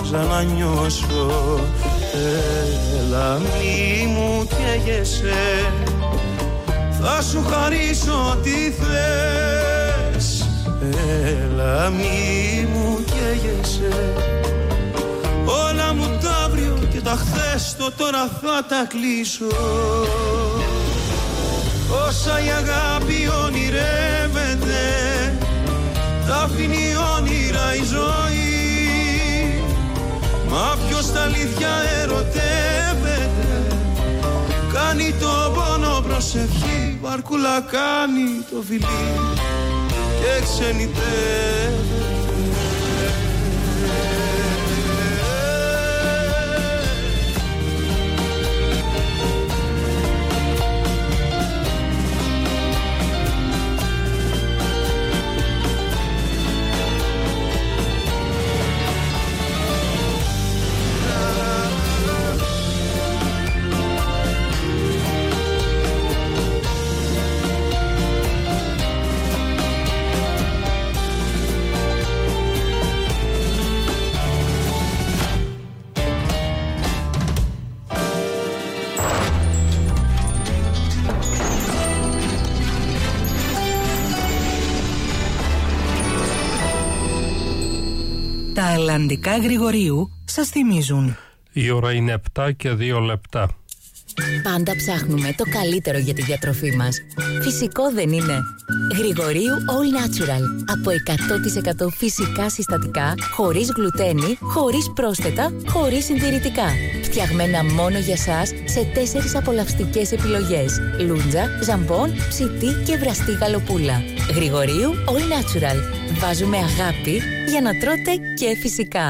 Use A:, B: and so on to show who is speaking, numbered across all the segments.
A: ξανανιώσω. Έλα μη μου καίγεσαι, θα σου χαρίσω ό,τι θες. Έλα μη μου καίγεσαι, όλα μου τα αύριο και τα χθες το τώρα θα τα κλείσω. Όσα η αγάπη ονειρεύεται, τα αφήνει όνειρα η ζωή. Μα ποιος τα αλήθεια ερωτεύεται, κάνει το πόνο προσευχή. Βαρκούλα κάνει το φιλί και ξενιτεύεται.
B: Τα Ελλαντικά Γρηγορίου σας θυμίζουν.
C: Η ώρα είναι 7 και 2 λεπτά.
D: Πάντα ψάχνουμε το καλύτερο για τη διατροφή μας. Φυσικό δεν είναι? Γρηγορίου All Natural. Από 100% φυσικά συστατικά, χωρίς γλουτένι, χωρίς πρόσθετα, χωρίς συντηρητικά. Φτιαγμένα μόνο για σας σε 4 απολαυστικές επιλογές: λούντζα, ζαμπόν, ψητή και βραστή γαλοπούλα. Γρηγορίου All Natural. Βάζουμε αγάπη για να τρώτε και φυσικά.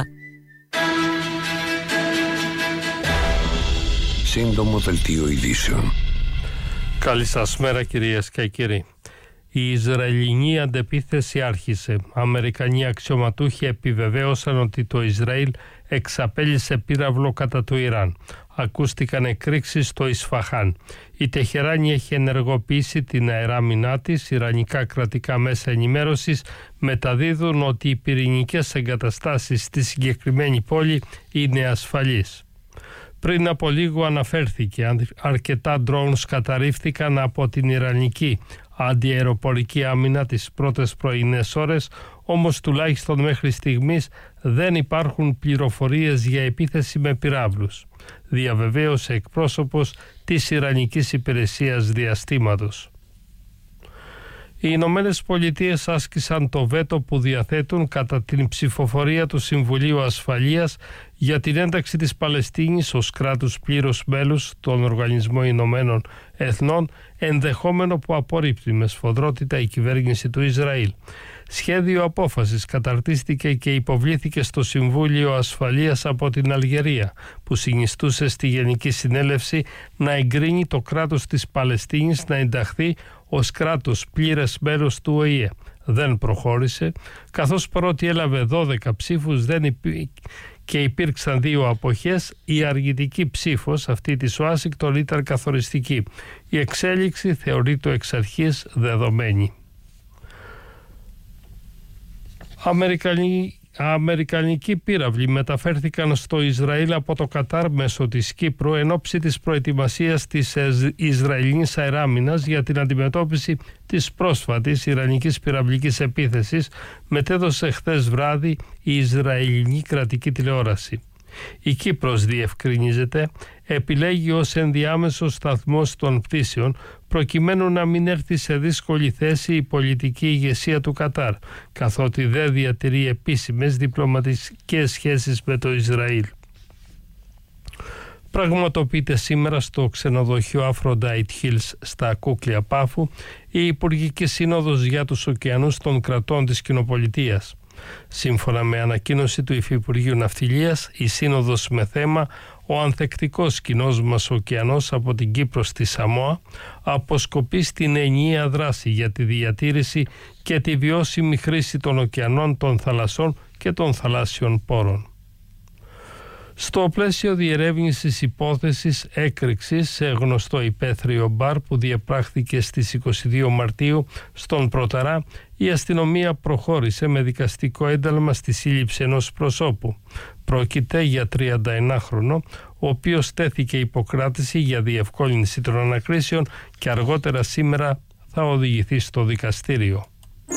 E: Σύντομο δελτίο ειδήσεων.
C: Καλή σας μέρα κυρίες και κύριοι. Η Ισραηλινή αντεπίθεση άρχισε. Αμερικανοί αξιωματούχοι επιβεβαίωσαν ότι το Ισραήλ εξαπέλυσε πύραυλο κατά του Ιράν. Ακούστηκαν εκρήξεις στο Ισφαχάν. Η Τεχεράνη έχει ενεργοποιήσει την αεράμινά της. Ιρανικά κρατικά μέσα ενημέρωσης μεταδίδουν ότι οι πυρηνικές εγκαταστάσεις στη συγκεκριμένη πόλη είναι ασφαλείς. Πριν από λίγο αναφέρθηκε, αρκετά drones καταρρίφθηκαν από την Ιρανική αντιαεροπορική άμυνα τις πρώτες πρωινές ώρες, όμως τουλάχιστον μέχρι στιγμής δεν υπάρχουν πληροφορίες για επίθεση με πυράβλους, διαβεβαίωσε εκπρόσωπος της Ιρανικής Υπηρεσίας Διαστήματος. Οι Ηνωμένες Πολιτείες άσκησαν το βέτο που διαθέτουν κατά την ψηφοφορία του Συμβουλίου Ασφαλείας για την ένταξη της Παλαιστίνης ως κράτους πλήρους μέλους στον Οργανισμό Ηνωμένων Εθνών, ενδεχόμενο που απορρίπτει με σφοδρότητα η κυβέρνηση του Ισραήλ. Σχέδιο απόφασης καταρτίστηκε και υποβλήθηκε στο Συμβούλιο Ασφαλείας από την Αλγερία, που συνιστούσε στη Γενική Συνέλευση να εγκρίνει το κράτος της Παλαιστίνης να ενταχθεί ως κράτος πλήρες μέλος του ΟΗΕ. Δεν προχώρησε, καθώς παρότι έλαβε 12 ψήφους και υπήρξαν 2 αποχές, η αργητική ψήφος αυτή της Ουάσιγκτον ήταν καθοριστική. Η εξέλιξη θεωρείται εξ αρχής δεδομένη. Αμερικανικοί πύραυλοι μεταφέρθηκαν στο Ισραήλ από το Κατάρ μέσω της Κύπρου εν ώψη της προετοιμασίας της Ισραηλινής αεράμινας για την αντιμετώπιση της πρόσφατης Ιρανικής πυραυλικής επίθεσης, μετέδωσε χθες βράδυ η Ισραηλινή κρατική τηλεόραση. Η Κύπρος, διευκρινίζεται, επιλέγει ως ενδιάμεσος σταθμός των πτήσεων προκειμένου να μην έρθει σε δύσκολη θέση η πολιτική ηγεσία του Κατάρ, καθότι δεν διατηρεί επίσημες διπλωματικές σχέσεις με το Ισραήλ. Πραγματοποιείται σήμερα στο ξενοδοχείο Aphrodite Hills στα Κούκλια Πάφου η Υπουργική Σύνοδος για τους ωκεανούς των κρατών της Κοινοπολιτείας. Σύμφωνα με ανακοίνωση του Υφυπουργείου Ναυτιλίας, η σύνοδος με θέμα «Ο ανθεκτικός κοινός μας ωκεανός από την Κύπρο στη Σαμόα» αποσκοπεί στην ενιαία δράση για τη διατήρηση και τη βιώσιμη χρήση των ωκεανών, των θαλασσών και των θαλάσσιων πόρων. Στο πλαίσιο διερεύνησης υπόθεσης έκρηξης σε γνωστό υπαίθριο μπαρ που διεπράχθηκε στις 22 Μαρτίου στον Πρωταρά, η αστυνομία προχώρησε με δικαστικό ένταλμα στη σύλληψη ενός προσώπου. Πρόκειται για 31χρονο, ο οποίος τέθηκε υποκράτηση για διευκόλυνση των ανακρίσεων και αργότερα σήμερα θα οδηγηθεί στο δικαστήριο.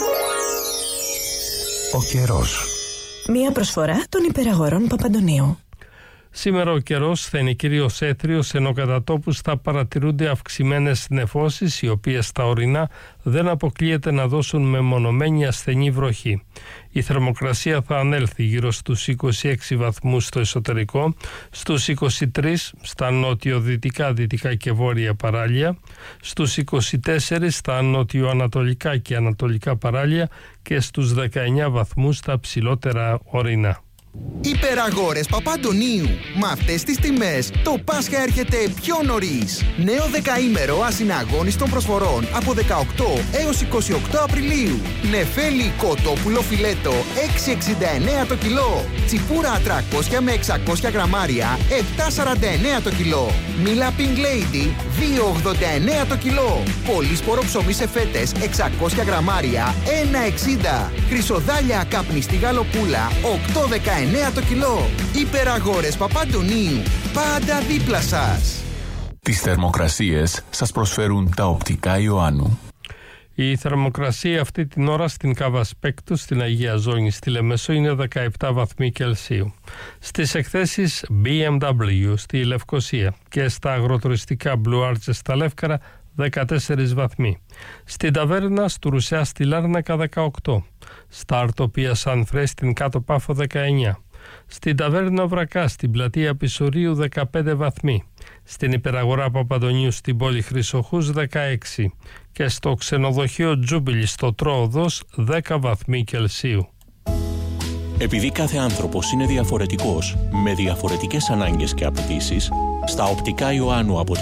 F: Ο καιρός.
G: Μία προσφορά των υπεραγορών Παπαντονίου.
C: Σήμερα ο καιρός θα είναι κυρίως έθριος, ενώ κατά τόπους θα παρατηρούνται αυξημένες νεφώσεις, οι οποίες στα ορεινά δεν αποκλείεται να δώσουν μεμονωμένη ασθενή βροχή. Η θερμοκρασία θα ανέλθει γύρω στους 26 βαθμούς στο εσωτερικό, στους 23 στα νότιο-δυτικά, δυτικά και βόρεια παράλια, στους 24 στα νότιο-ανατολικά και ανατολικά παράλια και στους 19 βαθμούς στα ψηλότερα ορεινά.
H: Υπεραγόρες Παπαντονίου. Με αυτές τις τιμές το Πάσχα έρχεται πιο νωρίς. Νέο δεκαήμερο ασυναγώνιστων προσφορών από 18 έως 28 Απριλίου. Νεφέλη κοτόπουλο φιλέτο 6,69 το κιλό. Τσιπούρα 300 με 600 γραμμάρια 7,49 το κιλό. Μίλα Pink Lady 2,89 το κιλό. Πολύσπορο ψωμί σε φέτες 600 γραμμάρια 1,60. Χρυσοδάλια καπνιστή γαλοπούλα 8,19 το κιλό. Υπεραγόρες Παπαντονίου. Πάντα δίπλα σας.
F: Τις θερμοκρασίες σας προσφέρουν τα οπτικά Ιωάννου.
C: Η θερμοκρασία αυτή την ώρα στην Κάβα Σπέκτου, στην Αγία Ζώνη, στη Λεμεσό είναι 17 βαθμοί Κελσίου. Στις εκθέσεις BMW στη Λευκοσία και στα αγροτουριστικά Blue Arches στα Λεύκαρα 14 βαθμοί. Στην Ταβέρνα του Ρουσιά στη Λάρνακα 18. Στα Αρτοπία Σαν Φρέ στην Κάτω Πάφο 19. Στην Ταβέρνα Βρακά στην Πλατεία Πισουρίου 15 βαθμοί. Στην Υπεραγορά Παπαντονίου στην πόλη Χρυσοχούς 16. Και στο ξενοδοχείο Τζούμπιλι στο Τρόοδος 10 βαθμοί Κελσίου.
I: Επειδή κάθε άνθρωπος είναι διαφορετικός, με διαφορετικές ανάγκες και απαιτήσεις, στα οπτικά Ιωάννου από το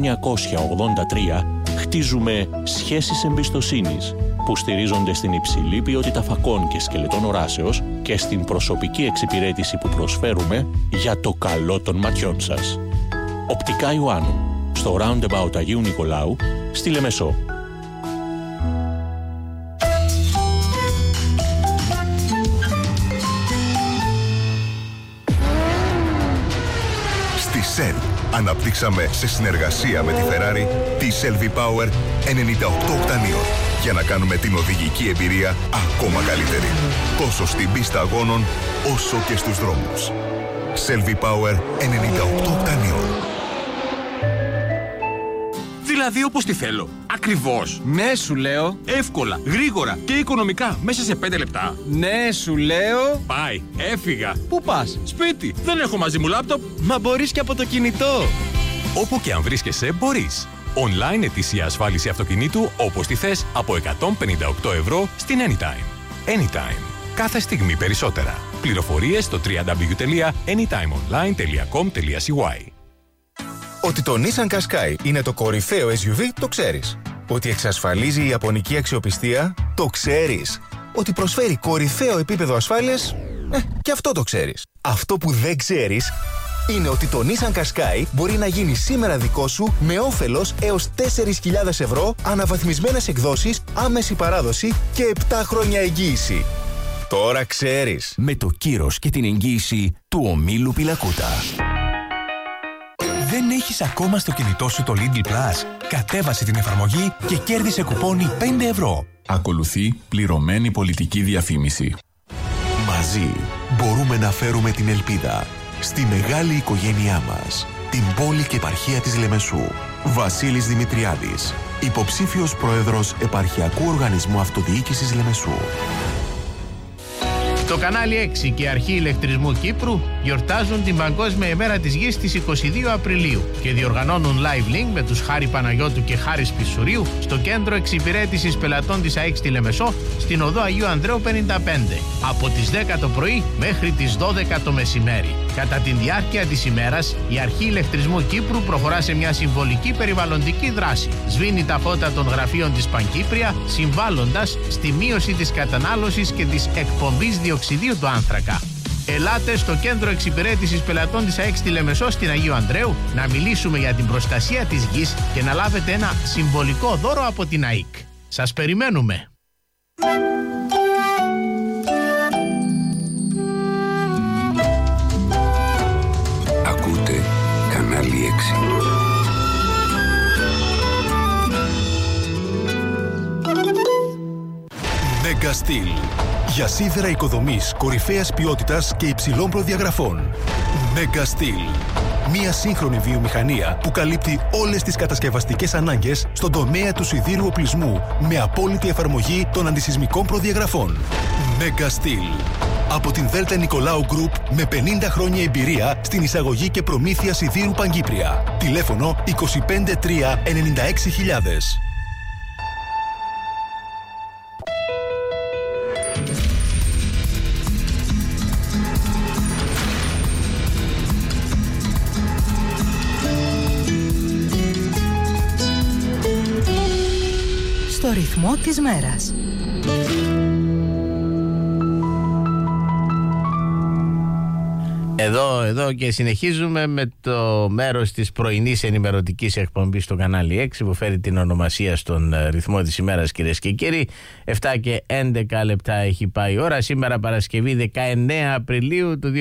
I: 1983 χτίζουμε σχέσεις εμπιστοσύνης που στηρίζονται στην υψηλή ποιότητα φακών και σκελετών οράσεως και στην προσωπική εξυπηρέτηση που προσφέρουμε για το καλό των ματιών σας. Οπτικά Ιωάννου, στο Roundabout Αγίου Νικολάου, στη Λεμεσό.
J: Shell. Αναπτύξαμε σε συνεργασία με τη Ferrari τη Selvi Power 98 οκτανίων για να κάνουμε την οδηγική εμπειρία ακόμα καλύτερη. Τόσο στην πίστα αγώνων όσο και στους δρόμους. Selvi Power 98 οκτανίων.
K: Δηλαδή όπως τη θέλω. Ακριβώς.
L: Ναι, σου λέω.
K: Εύκολα, γρήγορα και οικονομικά. Μέσα σε 5 λεπτά.
L: Ναι, σου λέω.
K: Πάει. Έφυγα.
L: Πού πας?
K: Σπίτι. Δεν έχω μαζί μου λάπτοπ.
L: Μα μπορείς και από το κινητό.
M: Όπου και αν βρίσκεσαι, μπορείς. Online ετήσια ασφάλιση αυτοκινήτου όπως τη θες από 158 ευρώ στην Anytime. Anytime. Κάθε στιγμή περισσότερα. Πληροφορίες στο www.anytimeonline.com.cy.
N: Ότι το Nissan Qashqai είναι το κορυφαίο SUV, το ξέρεις. Ότι εξασφαλίζει η ιαπωνική αξιοπιστία, το ξέρεις. Ότι προσφέρει κορυφαίο επίπεδο ασφάλειας, και αυτό το ξέρεις. Αυτό που δεν ξέρεις είναι ότι το Nissan Qashqai μπορεί να γίνει σήμερα δικό σου με όφελος έως 4.000 ευρώ, αναβαθμισμένες εκδόσεις, άμεση παράδοση και 7 χρόνια εγγύηση. Τώρα ξέρεις.
F: Με το κύρος και την εγγύηση του ομίλου Πιλακούτα.
O: Δεν έχεις ακόμα στο κινητό σου το Lidl Plus? Κατέβασε την εφαρμογή και κέρδισε κουπόνι 5 ευρώ.
F: Ακολουθεί πληρωμένη πολιτική διαφήμιση.
P: Μαζί μπορούμε να φέρουμε την ελπίδα στη μεγάλη οικογένειά μας, την πόλη και επαρχία της Λεμεσού. Βασίλης Δημητριάδης, υποψήφιος πρόεδρος Επαρχιακού Οργανισμού Αυτοδιοίκησης Λεμεσού.
Q: Το κανάλι 6 και η Αρχή Ηλεκτρισμού Κύπρου γιορτάζουν την Παγκόσμια ημέρα της Γης στις 22 Απριλίου και διοργανώνουν live link με τους Χάρη Παναγιώτου και Χάρη Πισουρίου στο κέντρο εξυπηρέτησης πελατών της ΑΕΚ στη Λεμεσό, στην οδό Αγίου Ανδρέου 55, από τις 10 το πρωί μέχρι τις 12 το μεσημέρι. Κατά τη διάρκεια της ημέρας, η Αρχή Ηλεκτρισμού Κύπρου προχωρά σε μια συμβολική περιβαλλοντική δράση. Σβήνει τα φώτα των γραφείων της Πανκύπρια, συμβάλλοντας στη μείωση της κατανάλωσης και της εκπομπής διοξιδίου του άνθρακα. Ελάτε στο κέντρο εξυπηρέτησης πελατών της ΑΕΚ στη Λεμεσό στην Αγίου Ανδρέου να μιλήσουμε για την προστασία της γης και να λάβετε ένα συμβολικό δώρο από την ΑΕΚ. Σας περιμένουμε.
E: Ακούτε Κανάλι
P: 6. Mega Steel. Για σίδερα οικοδομής κορυφαίας ποιότητας και υψηλών προδιαγραφών. Mega Steel. Μια σύγχρονη βιομηχανία που καλύπτει όλες τις κατασκευαστικές ανάγκες στον τομέα του σιδήρου οπλισμού με απόλυτη εφαρμογή των αντισυσμικών προδιαγραφών. Mega Steel. Από την Δέλτα Νικολάου Group με 50 χρόνια εμπειρία στην εισαγωγή και προμήθεια σιδήρου Παγκύπρια. Τηλέφωνο 253 96 000.
B: Στο ρυθμό της μέρας.
Q: Εδώ και συνεχίζουμε με το μέρος της πρωινής ενημερωτικής εκπομπής στο κανάλι 6 που φέρει την ονομασία στον ρυθμό της ημέρας, κυρίες και κύριοι. 7 και 11 λεπτά έχει πάει η ώρα. Σήμερα Παρασκευή 19 Απριλίου του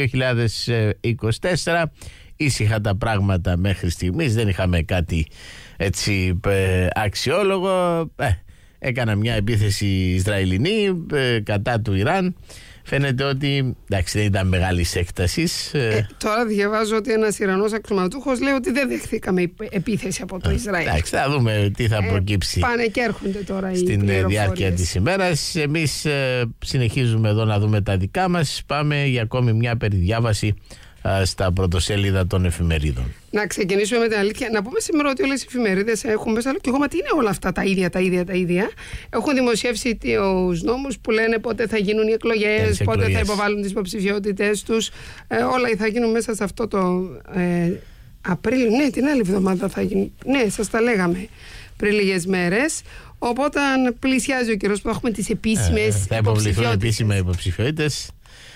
Q: 2024. Ήσυχα τα πράγματα μέχρι στιγμής, δεν είχαμε κάτι έτσι αξιόλογο. Έκανα μια επίθεση Ισραηλινή κατά του Ιράν. Φαίνεται ότι εντάξει, δεν ήταν μεγάλη έκταση.
R: Τώρα διαβάζω ότι ένας Ιρανός αξιωματούχος λέει ότι δεν δεχθήκαμε επίθεση από το Ισραήλ.
Q: Εντάξει, θα δούμε τι θα προκύψει.
R: Πάνε και έρχονται τώρα
Q: στην διάρκεια της ημέρας. Εμείς συνεχίζουμε εδώ να δούμε τα δικά μας. Πάμε για ακόμη μια περιδιάβαση στα πρωτοσέλιδα των εφημερίδων.
R: Να ξεκινήσουμε με την αλήθεια. Να πούμε σήμερα ότι όλες οι εφημερίδες έχουν μέσα. Και εγώ, μα τι είναι όλα αυτά τα ίδια. Έχουν δημοσιεύσει τους νόμους που λένε πότε θα γίνουν οι εκλογές, πότε θα υποβάλουν τις υποψηφιότητες τους. Όλα θα γίνουν μέσα σε αυτό το Απρίλιο. Ναι, την άλλη εβδομάδα θα γίνουν. Ναι, σας τα λέγαμε πριν λίγες μέρες. Οπότε πλησιάζει ο καιρός που έχουμε τις επίσημες
Q: θα υποβληθούν επίσημα υποψηφιότητες.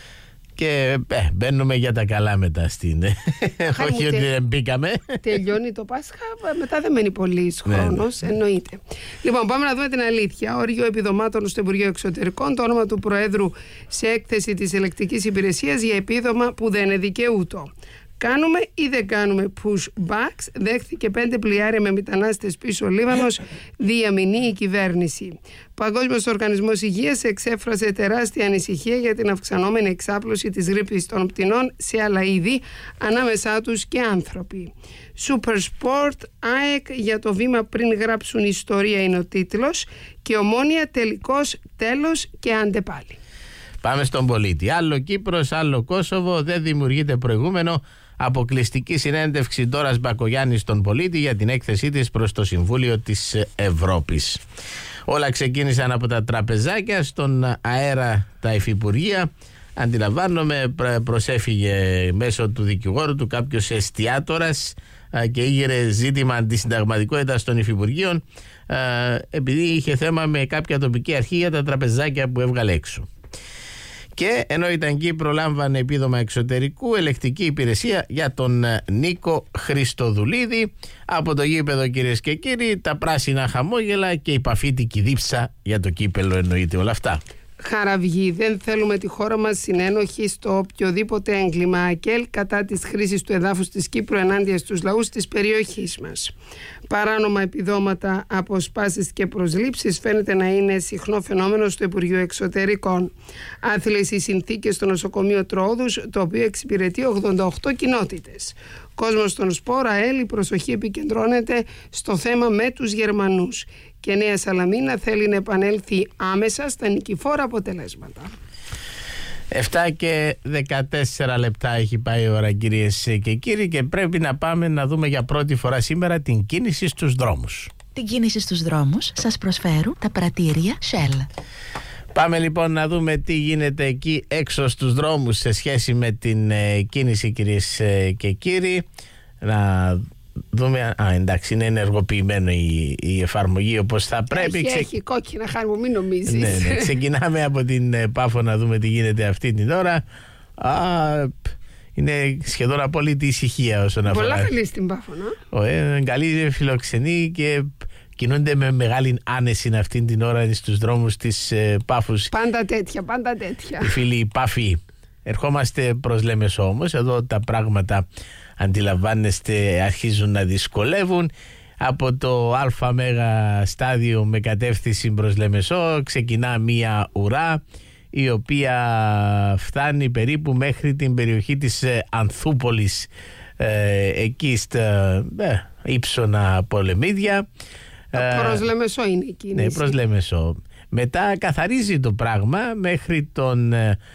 Q: Και μπαίνουμε για τα καλά μετά στην. Όχι ότι δεν μπήκαμε.
R: Τελειώνει το Πάσχα, μετά δεν μένει πολύς χρόνος, εννοείται. Λοιπόν, πάμε να δούμε την αλήθεια. Όριο επιδομάτων στο Υπουργείο Εξωτερικών, το όνομα του Προέδρου σε έκθεση της Ελεκτικής Υπηρεσίας για επίδομα που δεν είναι δικαιούτο. Κάνουμε ή δεν κάνουμε pushbacks? Δέχθηκε 5 πλοιάρια με μετανάστες πίσω Λίβανος, διαμηνεί η κυβέρνηση. Παγκόσμιος Οργανισμός Υγείας εξέφρασε τεράστια ανησυχία για την αυξανόμενη εξάπλωση της γρίπης των πτηνών σε άλλα είδη, ανάμεσά τους και άνθρωποι. Super Sport, ΑΕΚ για το βήμα πριν γράψουν ιστορία είναι ο τίτλος και Ομόνοια τελικός τέλος και άντε πάλι.
Q: Πάμε στον πολίτη. Άλλο Κύπρος, άλλο Κόσοβο, δεν δημιουργείται προηγούμενο. Αποκλειστική συνέντευξη Ντόρας Μπακογιάννη στον πολίτη για την έκθεσή της προς το Συμβούλιο της Ευρώπης. Όλα ξεκίνησαν από τα τραπεζάκια, στον αέρα τα υφυπουργεία. Αντιλαμβάνομαι, προσέφυγε μέσω του δικηγόρου του κάποιος εστιάτορας καιήγερε ζήτημα αντισυνταγματικότητας των υφυπουργείων επειδή είχε θέμα με κάποια τοπική αρχή για τα τραπεζάκια που έβγαλε έξω. Και ενώ ήταν Κύπρο λάμβανε επίδομα εξωτερικού, ελεκτική υπηρεσία για τον Νίκο Χριστοδουλίδη. Από το γήπεδο, κυρίες και κύριοι, τα πράσινα χαμόγελα και η παφίτικη δίψα για το κύπελο, εννοείται όλα αυτά.
R: Χαραυγή. Δεν θέλουμε τη χώρα μας συνένοχη στο οποιοδήποτε έγκλημα. ΑΚΕΛ κατά της χρήσης του εδάφους της Κύπρου ενάντια στους λαούς της περιοχής μας. Παράνομα επιδόματα, αποσπάσεις και προσλήψεις φαίνεται να είναι συχνό φαινόμενο στο Υπουργείο Εξωτερικών. Άθλιες οι συνθήκες στο νοσοκομείο Τρόοδους, το οποίο εξυπηρετεί 88 κοινότητες. Κόσμος στον σπόρα, η προσοχή επικεντρώνεται στο θέμα με τους Γερμανούς. Και Νέα Σαλαμίνα θέλει να επανέλθει άμεσα στα νικηφόρα αποτελέσματα.
Q: 7 και 14 λεπτά έχει πάει η ώρα, κυρίες και κύριοι, και πρέπει να πάμε να δούμε για πρώτη φορά σήμερα την κίνηση στους δρόμους.
D: Την κίνηση στους δρόμους σας προσφέρουν τα πρατήρια Shell.
Q: Πάμε λοιπόν να δούμε τι γίνεται εκεί έξω στους δρόμους σε σχέση με την κίνηση, κυρίες και κύριοι. Να δούμε, εντάξει, είναι ενεργοποιημένο η εφαρμογή όπως θα πρέπει.
R: Έχει κόκκινα χάρη μου, μην νομίζεις.
Q: Ναι, ξεκινάμε από την Πάφο να δούμε τι γίνεται αυτή την ώρα,
S: Είναι σχεδόν απόλυτη ησυχία όσον αφορά.
R: Πολλά καλή στην Πάφωνα.
S: Καλή φιλοξενή και κινούνται με μεγάλη άνεση αυτήν την ώρα στους δρόμους της Πάφους.
R: Πάντα τέτοια.
S: Οι φίλοι Πάφοι. Ερχόμαστε προς Λέμεσό όμως. Εδώ τα πράγματα, αντιλαμβάνεστε, αρχίζουν να δυσκολεύουν. Από το ΑΜ στάδιο με κατεύθυνση προς Λέμεσό ξεκινά μία ουρά, η οποία φτάνει περίπου μέχρι την περιοχή της Ανθούπολης, εκεί στα ύψωνα Πολεμίδια.
R: Προς Λέμεσό είναι η κίνηση.
S: Ναι, προς Λέμεσό. Μετά καθαρίζει το πράγμα μέχρι τον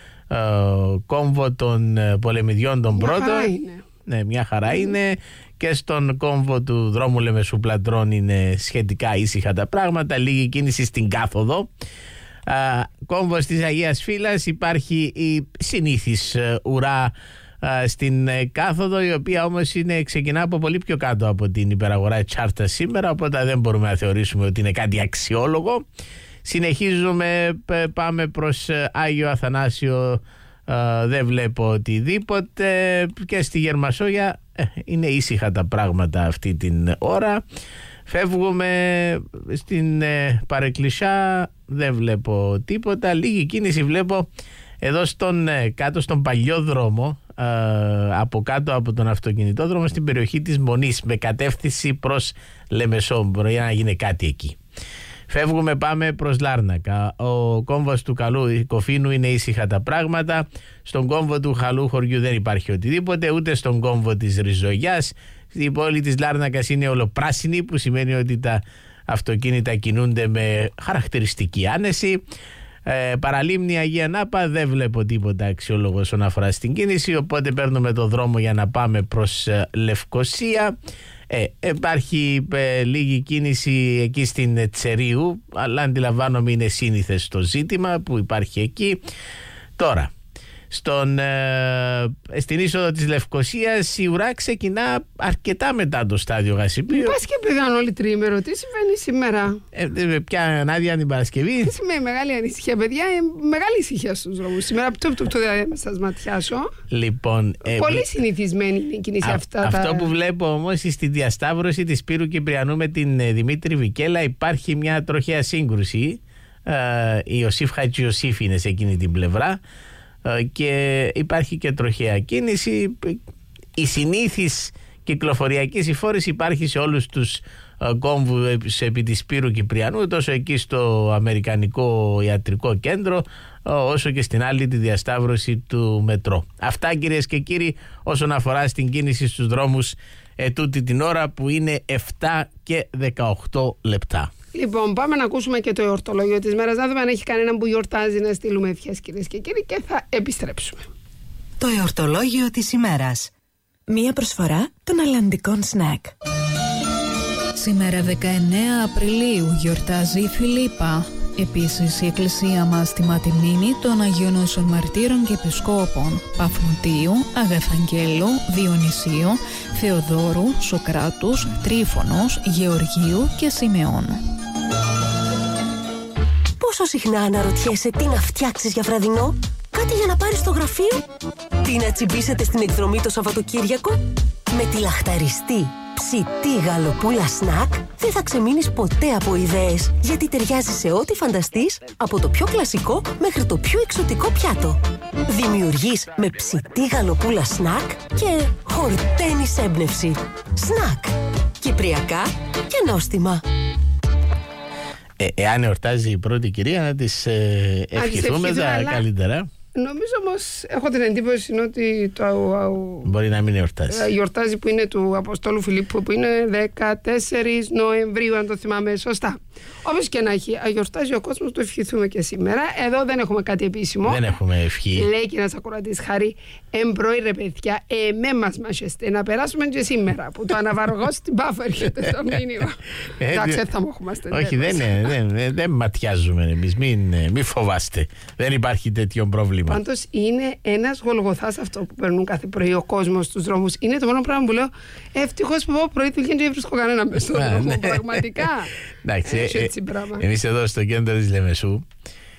S: κόμβο των Πολεμιδιών των πρώτων. Ναι, μια χαρά είναι. Και στον κόμβο του δρόμου Λεμεσού Πλατρών είναι σχετικά ήσυχα τα πράγματα. Λίγη κίνηση στην κάθοδο. Κόμβος της Αγίας Φύλας, υπάρχει η συνήθις ουρά στην κάθοδο, η οποία όμως ξεκινά από πολύ πιο κάτω από την υπεραγορά Τσάρτα σήμερα, οπότε δεν μπορούμε να θεωρήσουμε ότι είναι κάτι αξιόλογο. Συνεχίζουμε, πάμε προς Άγιο Αθανάσιο, δεν βλέπω οτιδήποτε, και στη Γερμασόγια είναι ήσυχα τα πράγματα αυτή την ώρα. Φεύγουμε στην Παρεκκλησιά, δεν βλέπω τίποτα. Λίγη κίνηση βλέπω εδώ κάτω στον παλιό δρόμο, από κάτω από τον αυτοκινητόδρομο, στην περιοχή της Μονής, με κατεύθυνση προς Λεμεσό. Μπορεί να γίνει κάτι εκεί. Φεύγουμε, πάμε προς Λάρνακα. Ο κόμβος του Καλού Κοφίνου είναι ήσυχα τα πράγματα. Στον κόμβο του Χαλού Χωριού δεν υπάρχει οτιδήποτε, ούτε στον κόμβο της Ριζογιάς. Η πόλη της Λάρνακας είναι ολοπράσινη, που σημαίνει ότι τα αυτοκίνητα κινούνται με χαρακτηριστική άνεση. Παραλίμνη Αγία Νάπα, δεν βλέπω τίποτα αξιόλογο όσον αφορά στην κίνηση, οπότε παίρνουμε το δρόμο για να πάμε προς Λευκοσία. Υπάρχει λίγη κίνηση εκεί στην Τσερίου, αλλά αντιλαμβάνομαι είναι σύνηθες το ζήτημα που υπάρχει εκεί. Τώρα, στην είσοδο της Λευκοσίας η ουρά ξεκινά αρκετά μετά το στάδιο Γασιπίου.
R: Πας και πήγαν όλοι τρίμερο. Τι συμβαίνει σήμερα?
S: Πια ανάδεια την Παρασκευή.
R: Τι σημαίνει μεγάλη ανησυχία, παιδιά? Μεγάλη ησυχία στους δρόμους σήμερα. Θα σας ματιάσω.
S: Λοιπόν,
R: πολύ συνηθισμένη είναι η κίνηση αυτά.
S: Αυτό που βλέπω όμως στη διασταύρωση της Σπύρου Κυπριανού με την Δημήτρη Βικέλα υπάρχει μια τροχαία σύγκρουση. Η Ιωσήφ Χατζιωσήφ είναι σε εκείνη την πλευρά. Και υπάρχει και τροχαία κίνηση. Η συνήθις κυκλοφοριακή συμφόρηση υπάρχει σε όλους τους κόμβους επί της Σπύρου Κυπριανού, τόσο εκεί στο Αμερικανικό Ιατρικό Κέντρο, όσο και στην άλλη τη διασταύρωση του μετρό. Αυτά, κυρίες και κύριοι, όσον αφορά στην κίνηση στους δρόμους τούτη την ώρα που είναι 7 και 18 λεπτά.
R: Λοιπόν, πάμε να ακούσουμε και το εορτολόγιο της μέρας, να δούμε αν έχει κανέναν που γιορτάζει, να στείλουμε ευχές, κυρίες και κύριοι, και θα επιστρέψουμε.
B: Το εορτολόγιο της ημέρας.
G: Μία προσφορά των αλλαντικών σνακ.
T: Σήμερα 19 Απριλίου γιορτάζει η Φιλίππα. Επίσης η εκκλησία μας τιμά τη μνήμη των Αγίων Όσων Μαρτύρων και Επισκόπων Παφνутίου, Αγαθαγγέλου, Διονυσίου, Θεοδόρου, Σοκράτους, Τρίφωνος, Γεωργίου και Σιμεών.
U: Πόσο συχνά αναρωτιέσαι τι να φτιάξεις για βραδινό? Κάτι για να πάρεις στο γραφείο? Τι να τσιμπήσετε στην εκδρομή το Σαββατοκύριακο? Με τη λαχταριστή ψητή γαλοπούλα σνακ δεν θα ξεμείνεις ποτέ από ιδέες, γιατί ταιριάζει σε ό,τι φανταστείς, από το πιο κλασικό μέχρι το πιο εξωτικό πιάτο. Δημιουργείς με ψητή γαλοπούλα σνακ και χορταίνεις έμπνευση. Σνακ. Κυπριακά και νόστιμα.
S: Εάν εορτάζει η πρώτη κυρία, να της ευχηθούμε τα καλύτερα.
R: Νομίζω όμως, έχω την εντύπωση ότι
S: μπορεί να μην εορτάζει.
R: Γιορτάζει, που είναι του Αποστόλου Φιλίππου, που είναι 14 Νοεμβρίου, αν το θυμάμαι σωστά. Όπως και να έχει, γιορτάζει ο κόσμος, το ευχηθούμε και σήμερα. Εδώ δεν έχουμε κάτι επίσημο.
S: Δεν έχουμε ευχή.
R: Λέει και ένας ακροατής, Χάρη, εμπρώει ρε παιδιά, μας μάχεστε να περάσουμε και σήμερα, που το αναβαργώ στην Πάφο έρχεται το μήνυμα. Εντάξει, θα μου έχουμε στενεύσει.
S: Όχι, δεν ματιάζουμε εμείς, μην φοβάστε. Δεν υπάρχει τέτοιο πρόβλημα.
R: Πάντως είναι ένας γολγοθάς αυτό που περνούν κάθε πρωί ο κόσμος στους δρόμους. Είναι το μόνο πράγμα που λέω, ευτυχώς που εγώ πρωί του και δεν βρίσκω κανένα μες στον δρόμο. Πραγματικά.
S: Εντάξει, εμείς εδώ στο κέντρο της Λεμεσού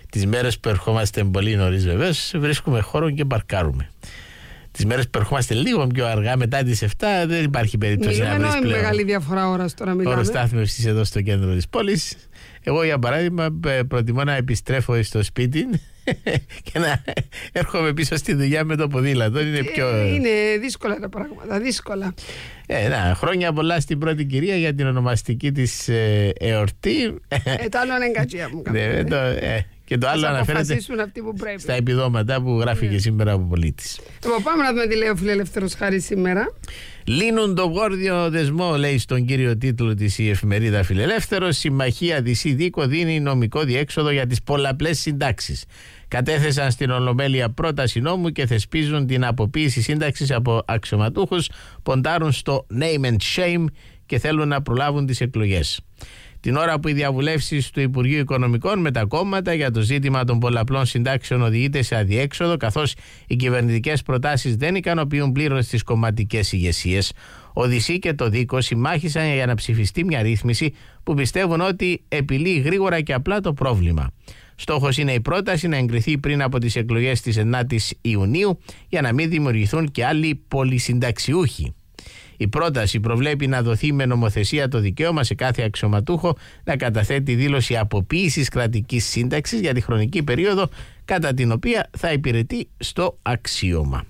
S: Τις μέρες που ερχόμαστε πολύ νωρίς, βεβαίως, βρίσκουμε χώρο και παρκάρουμε. Τις μέρες που ερχόμαστε λίγο πιο αργά, μετά τις 7, δεν υπάρχει περίπτωση να βρεις πλέον.
R: Μεγάλη διαφορά ώρας τώρα μιλάμε.
S: Χώρο στάθμευσης εδώ στο κέντρο της πόλης. Εγώ, για παράδειγμα, προτιμώ να επιστρέφω στο σπίτι και να έρχομαι πίσω στη δουλειά με το ποδήλατο.
R: Είναι δύσκολα τα πράγματα, δύσκολα.
S: Χρόνια πολλά στην πρώτη κυρία για την ονομαστική της εορτή.
R: Το άλλο είναι εγκατζία μου.
S: Και το άλλο αναφέρεται στα επιδόματα που γράφει και σήμερα από πολίτης.
R: Πάμε να δούμε τι λέει ο Φιλελεύθερος Χάρης σήμερα.
S: Λύνουν το γόρδιο δεσμό, λέει στον κύριο τίτλο της η εφημερίδα Φιλελεύθερος. Συμμαχία Δυσί-Δίκο δίνει νομικό διέξοδο για τις πολλαπλές συντάξεις. Κατέθεσαν στην Ολομέλεια πρόταση νόμου και θεσπίζουν την αποποίηση σύνταξης από αξιωματούχους, ποντάρουν στο name and shame και θέλουν να προλάβουν τις εκλογές. Την ώρα που οι διαβουλεύσεις του Υπουργείου Οικονομικών με τα κόμματα για το ζήτημα των πολλαπλών συντάξεων οδηγείται σε αδιέξοδο, καθώς οι κυβερνητικές προτάσεις δεν ικανοποιούν πλήρως τις κομματικές ηγεσίες, ο Δυσί και το Δίκο συμμάχησαν για να ψηφιστεί μια ρύθμιση που πιστεύουν ότι επιλύει γρήγορα και απλά το πρόβλημα. Στόχος είναι η πρόταση να εγκριθεί πριν από τις εκλογές της 9ης Ιουνίου για να μην δημιουργηθούν και άλλοι πολυσυνταξιούχοι. Η πρόταση προβλέπει να δοθεί με νομοθεσία το δικαίωμα σε κάθε αξιωματούχο να καταθέτει δήλωση αποποίησης κρατικής σύνταξης για τη χρονική περίοδο κατά την οποία θα υπηρετεί στο αξίωμα.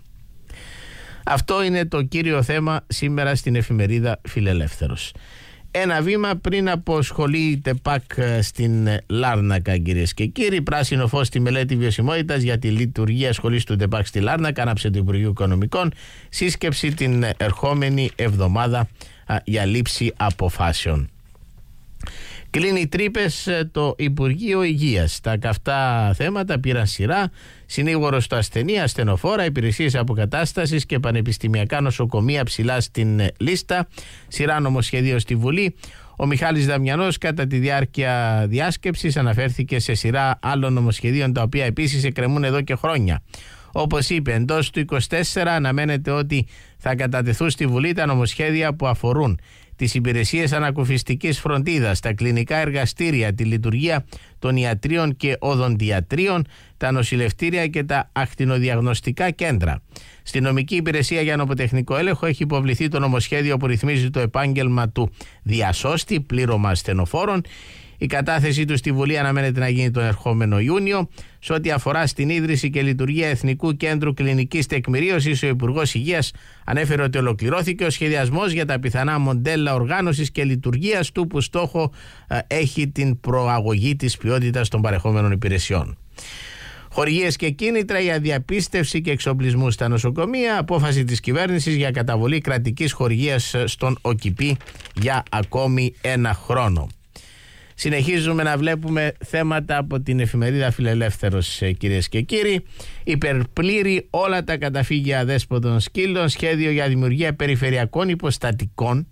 S: Αυτό είναι το κύριο θέμα σήμερα στην εφημερίδα Φιλελεύθερος. Ένα βήμα πριν από σχολή ΤΕΠΑΚ στην Λάρνακα, κυρίες και κύριοι. Πράσινο φως στη μελέτη βιωσιμότητας για τη λειτουργία σχολής του ΤΕΠΑΚ στη Λάρνακα, ανάψε το Υπουργείο Οικονομικών. Σύσκεψη την ερχόμενη εβδομάδα για λήψη αποφάσεων. Κλείνει τρύπες το Υπουργείο Υγείας. Τα καυτά θέματα πήραν σειρά. Συνήγορος στο ασθενή, ασθενοφόρα, υπηρεσίες αποκατάστασης και πανεπιστημιακά νοσοκομεία ψηλά στην λίστα. Σειρά νομοσχεδίο στη Βουλή. Ο Μιχάλης Δαμιανός κατά τη διάρκεια διάσκεψης αναφέρθηκε σε σειρά άλλων νομοσχεδίων τα οποία επίσης εκκρεμούν εδώ και χρόνια. Όπως είπε, εντός του 24 αναμένεται ότι θα κατατεθούν στη Βουλή τα νομοσχέδια που αφορούν τις υπηρεσίες ανακουφιστικής φροντίδας, τα κλινικά εργαστήρια, τη λειτουργία των ιατρίων και οδοντιατρίων, τα νοσηλευτήρια και τα ακτινοδιαγνωστικά κέντρα. Στη νομική υπηρεσία για νομοτεχνικό έλεγχο έχει υποβληθεί το νομοσχέδιο που ρυθμίζει το επάγγελμα του διασώστη, πλήρωμα ασθενοφόρων. Η κατάθεσή του στη Βουλή αναμένεται να γίνει τον ερχόμενο Ιούνιο. Σε ό,τι αφορά στην ίδρυση και λειτουργία Εθνικού Κέντρου Κλινικής Τεκμηρίωσης, ο Υπουργός Υγείας ανέφερε ότι ολοκληρώθηκε ο σχεδιασμός για τα πιθανά μοντέλα οργάνωσης και λειτουργίας του, που στόχο έχει την προαγωγή της ποιότητας των παρεχόμενων υπηρεσιών. Χορηγίες και κίνητρα για διαπίστευση και εξοπλισμού στα νοσοκομεία. Απόφαση της κυβέρνησης για καταβολή κρατικής χορηγίας στον ΟΚΙΠΗ για ακόμη ένα χρόνο. Συνεχίζουμε να βλέπουμε θέματα από την εφημερίδα Φιλελεύθερος, κυρίες και κύριοι. Υπερπλήρει όλα τα καταφύγια αδέσποτων σκύλων, σχέδιο για δημιουργία περιφερειακών υποστατικών.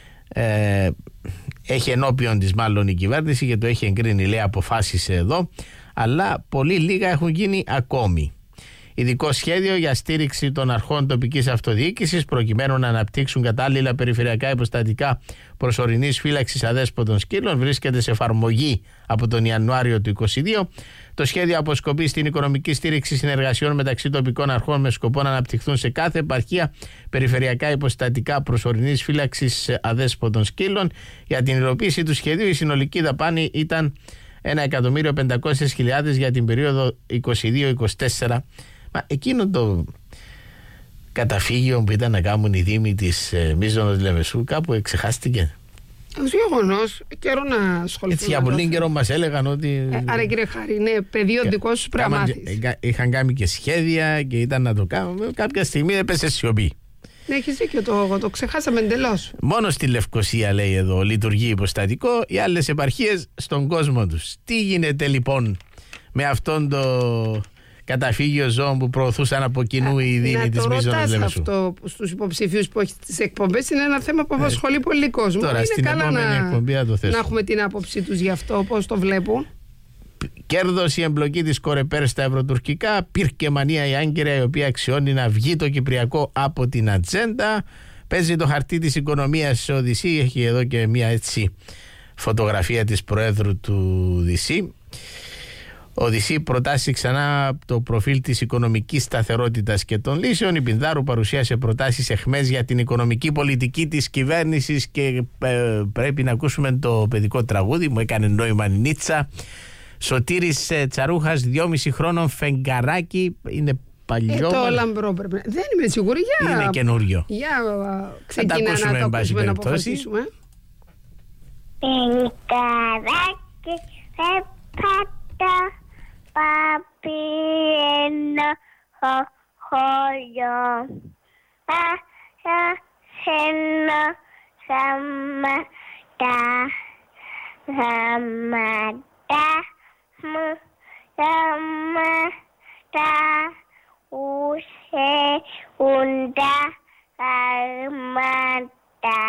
S: Έχει ενώπιον της μάλλον η κυβέρνηση και το έχει εγκρίνει, λέει, αποφάσεις εδώ, αλλά πολύ λίγα έχουν γίνει ακόμη. Ειδικό σχέδιο για στήριξη των αρχών τοπικής αυτοδιοίκησης προκειμένου να αναπτύξουν κατάλληλα περιφερειακά υποστατικά προσωρινής φύλαξης αδέσποτων σκύλων βρίσκεται σε εφαρμογή από τον Ιανουάριο του 2022. Το σχέδιο αποσκοπεί στην οικονομική στήριξη συνεργασιών μεταξύ τοπικών αρχών με σκοπό να αναπτυχθούν σε κάθε επαρχία περιφερειακά υποστατικά προσωρινής φύλαξης αδέσποτων σκύλων. Για την υλοποίηση του σχεδίου η συνολική δαπάνη ήταν 1.500.000 για την περίοδο 22-24. Μα εκείνο το καταφύγιο που ήταν να κάνουν οι δήμοι της Μίζωνος Λεμεσού κάπου ξεχάστηκε.
R: Ως γεγονός, καιρό να ασχοληθούν.
S: Έτσι για πολύ καιρό μας έλεγαν ότι...
R: Άρα κύριε Χάρη, είναι πεδίο δικό σου πραγμάτις.
S: Είχαν κάνει και σχέδια και ήταν να το κάνουν. Κάποια στιγμή έπεσε σιωπή.
R: Ναι, έχεις δίκιο, το ξεχάσαμε εντελώς.
S: Μόνο στη Λευκοσία, λέει εδώ, λειτουργεί υποστατικό, οι άλλες επαρχίες στον κόσμο τους. Τι γίνεται λοιπόν με αυτόν το καταφύγιο ζώων που προωθούσαν από κοινού οι δήμοι της Μίζωνος Λεμεσού?
R: Αυτό στους υποψηφίους που έχει τις εκπομπές είναι ένα θέμα που απασχολεί πολύ κόσμο.
S: Τώρα, στην επόμενη εκπομπή θα το θέσουμε.
R: Να έχουμε την άποψή τους γι' αυτό, πώς το βλέπουν.
S: Κέρδος η εμπλοκή της Κορεπέρ στα ευρωτουρκικά. Πήρκε μανία η Άγκυρα, η οποία αξιώνει να βγει το Κυπριακό από την ατζέντα. Παίζει το χαρτί της οικονομίας ο Δυσί. Έχει εδώ και μια έτσι φωτογραφία της Προέδρου του Δυσί. Οδυσσή προτάσει ξανά το προφίλ της οικονομικής σταθερότητας και των λύσεων. Η Πινδάρου παρουσίασε προτάσεις εχμές για την οικονομική πολιτική της κυβέρνησης και πρέπει να ακούσουμε το παιδικό τραγούδι. Μου έκανε νόημα η Νίτσα. Σωτήρης Τσαρούχας, 2,5 χρόνων, φεγγαράκι. Είναι παλιό.
R: Το λαμπρό πρέπει να... Δεν είμαι σίγουρη.
S: Είναι καινούριο.
R: Για ξεκινά να το ακούσουμε, να αποφασίσουμε.
A: Φεγγαράκι, πατά, παπιένο, χωριό. Ένα γαμματά μου, γαμματά ουσε ούντα γαμματά.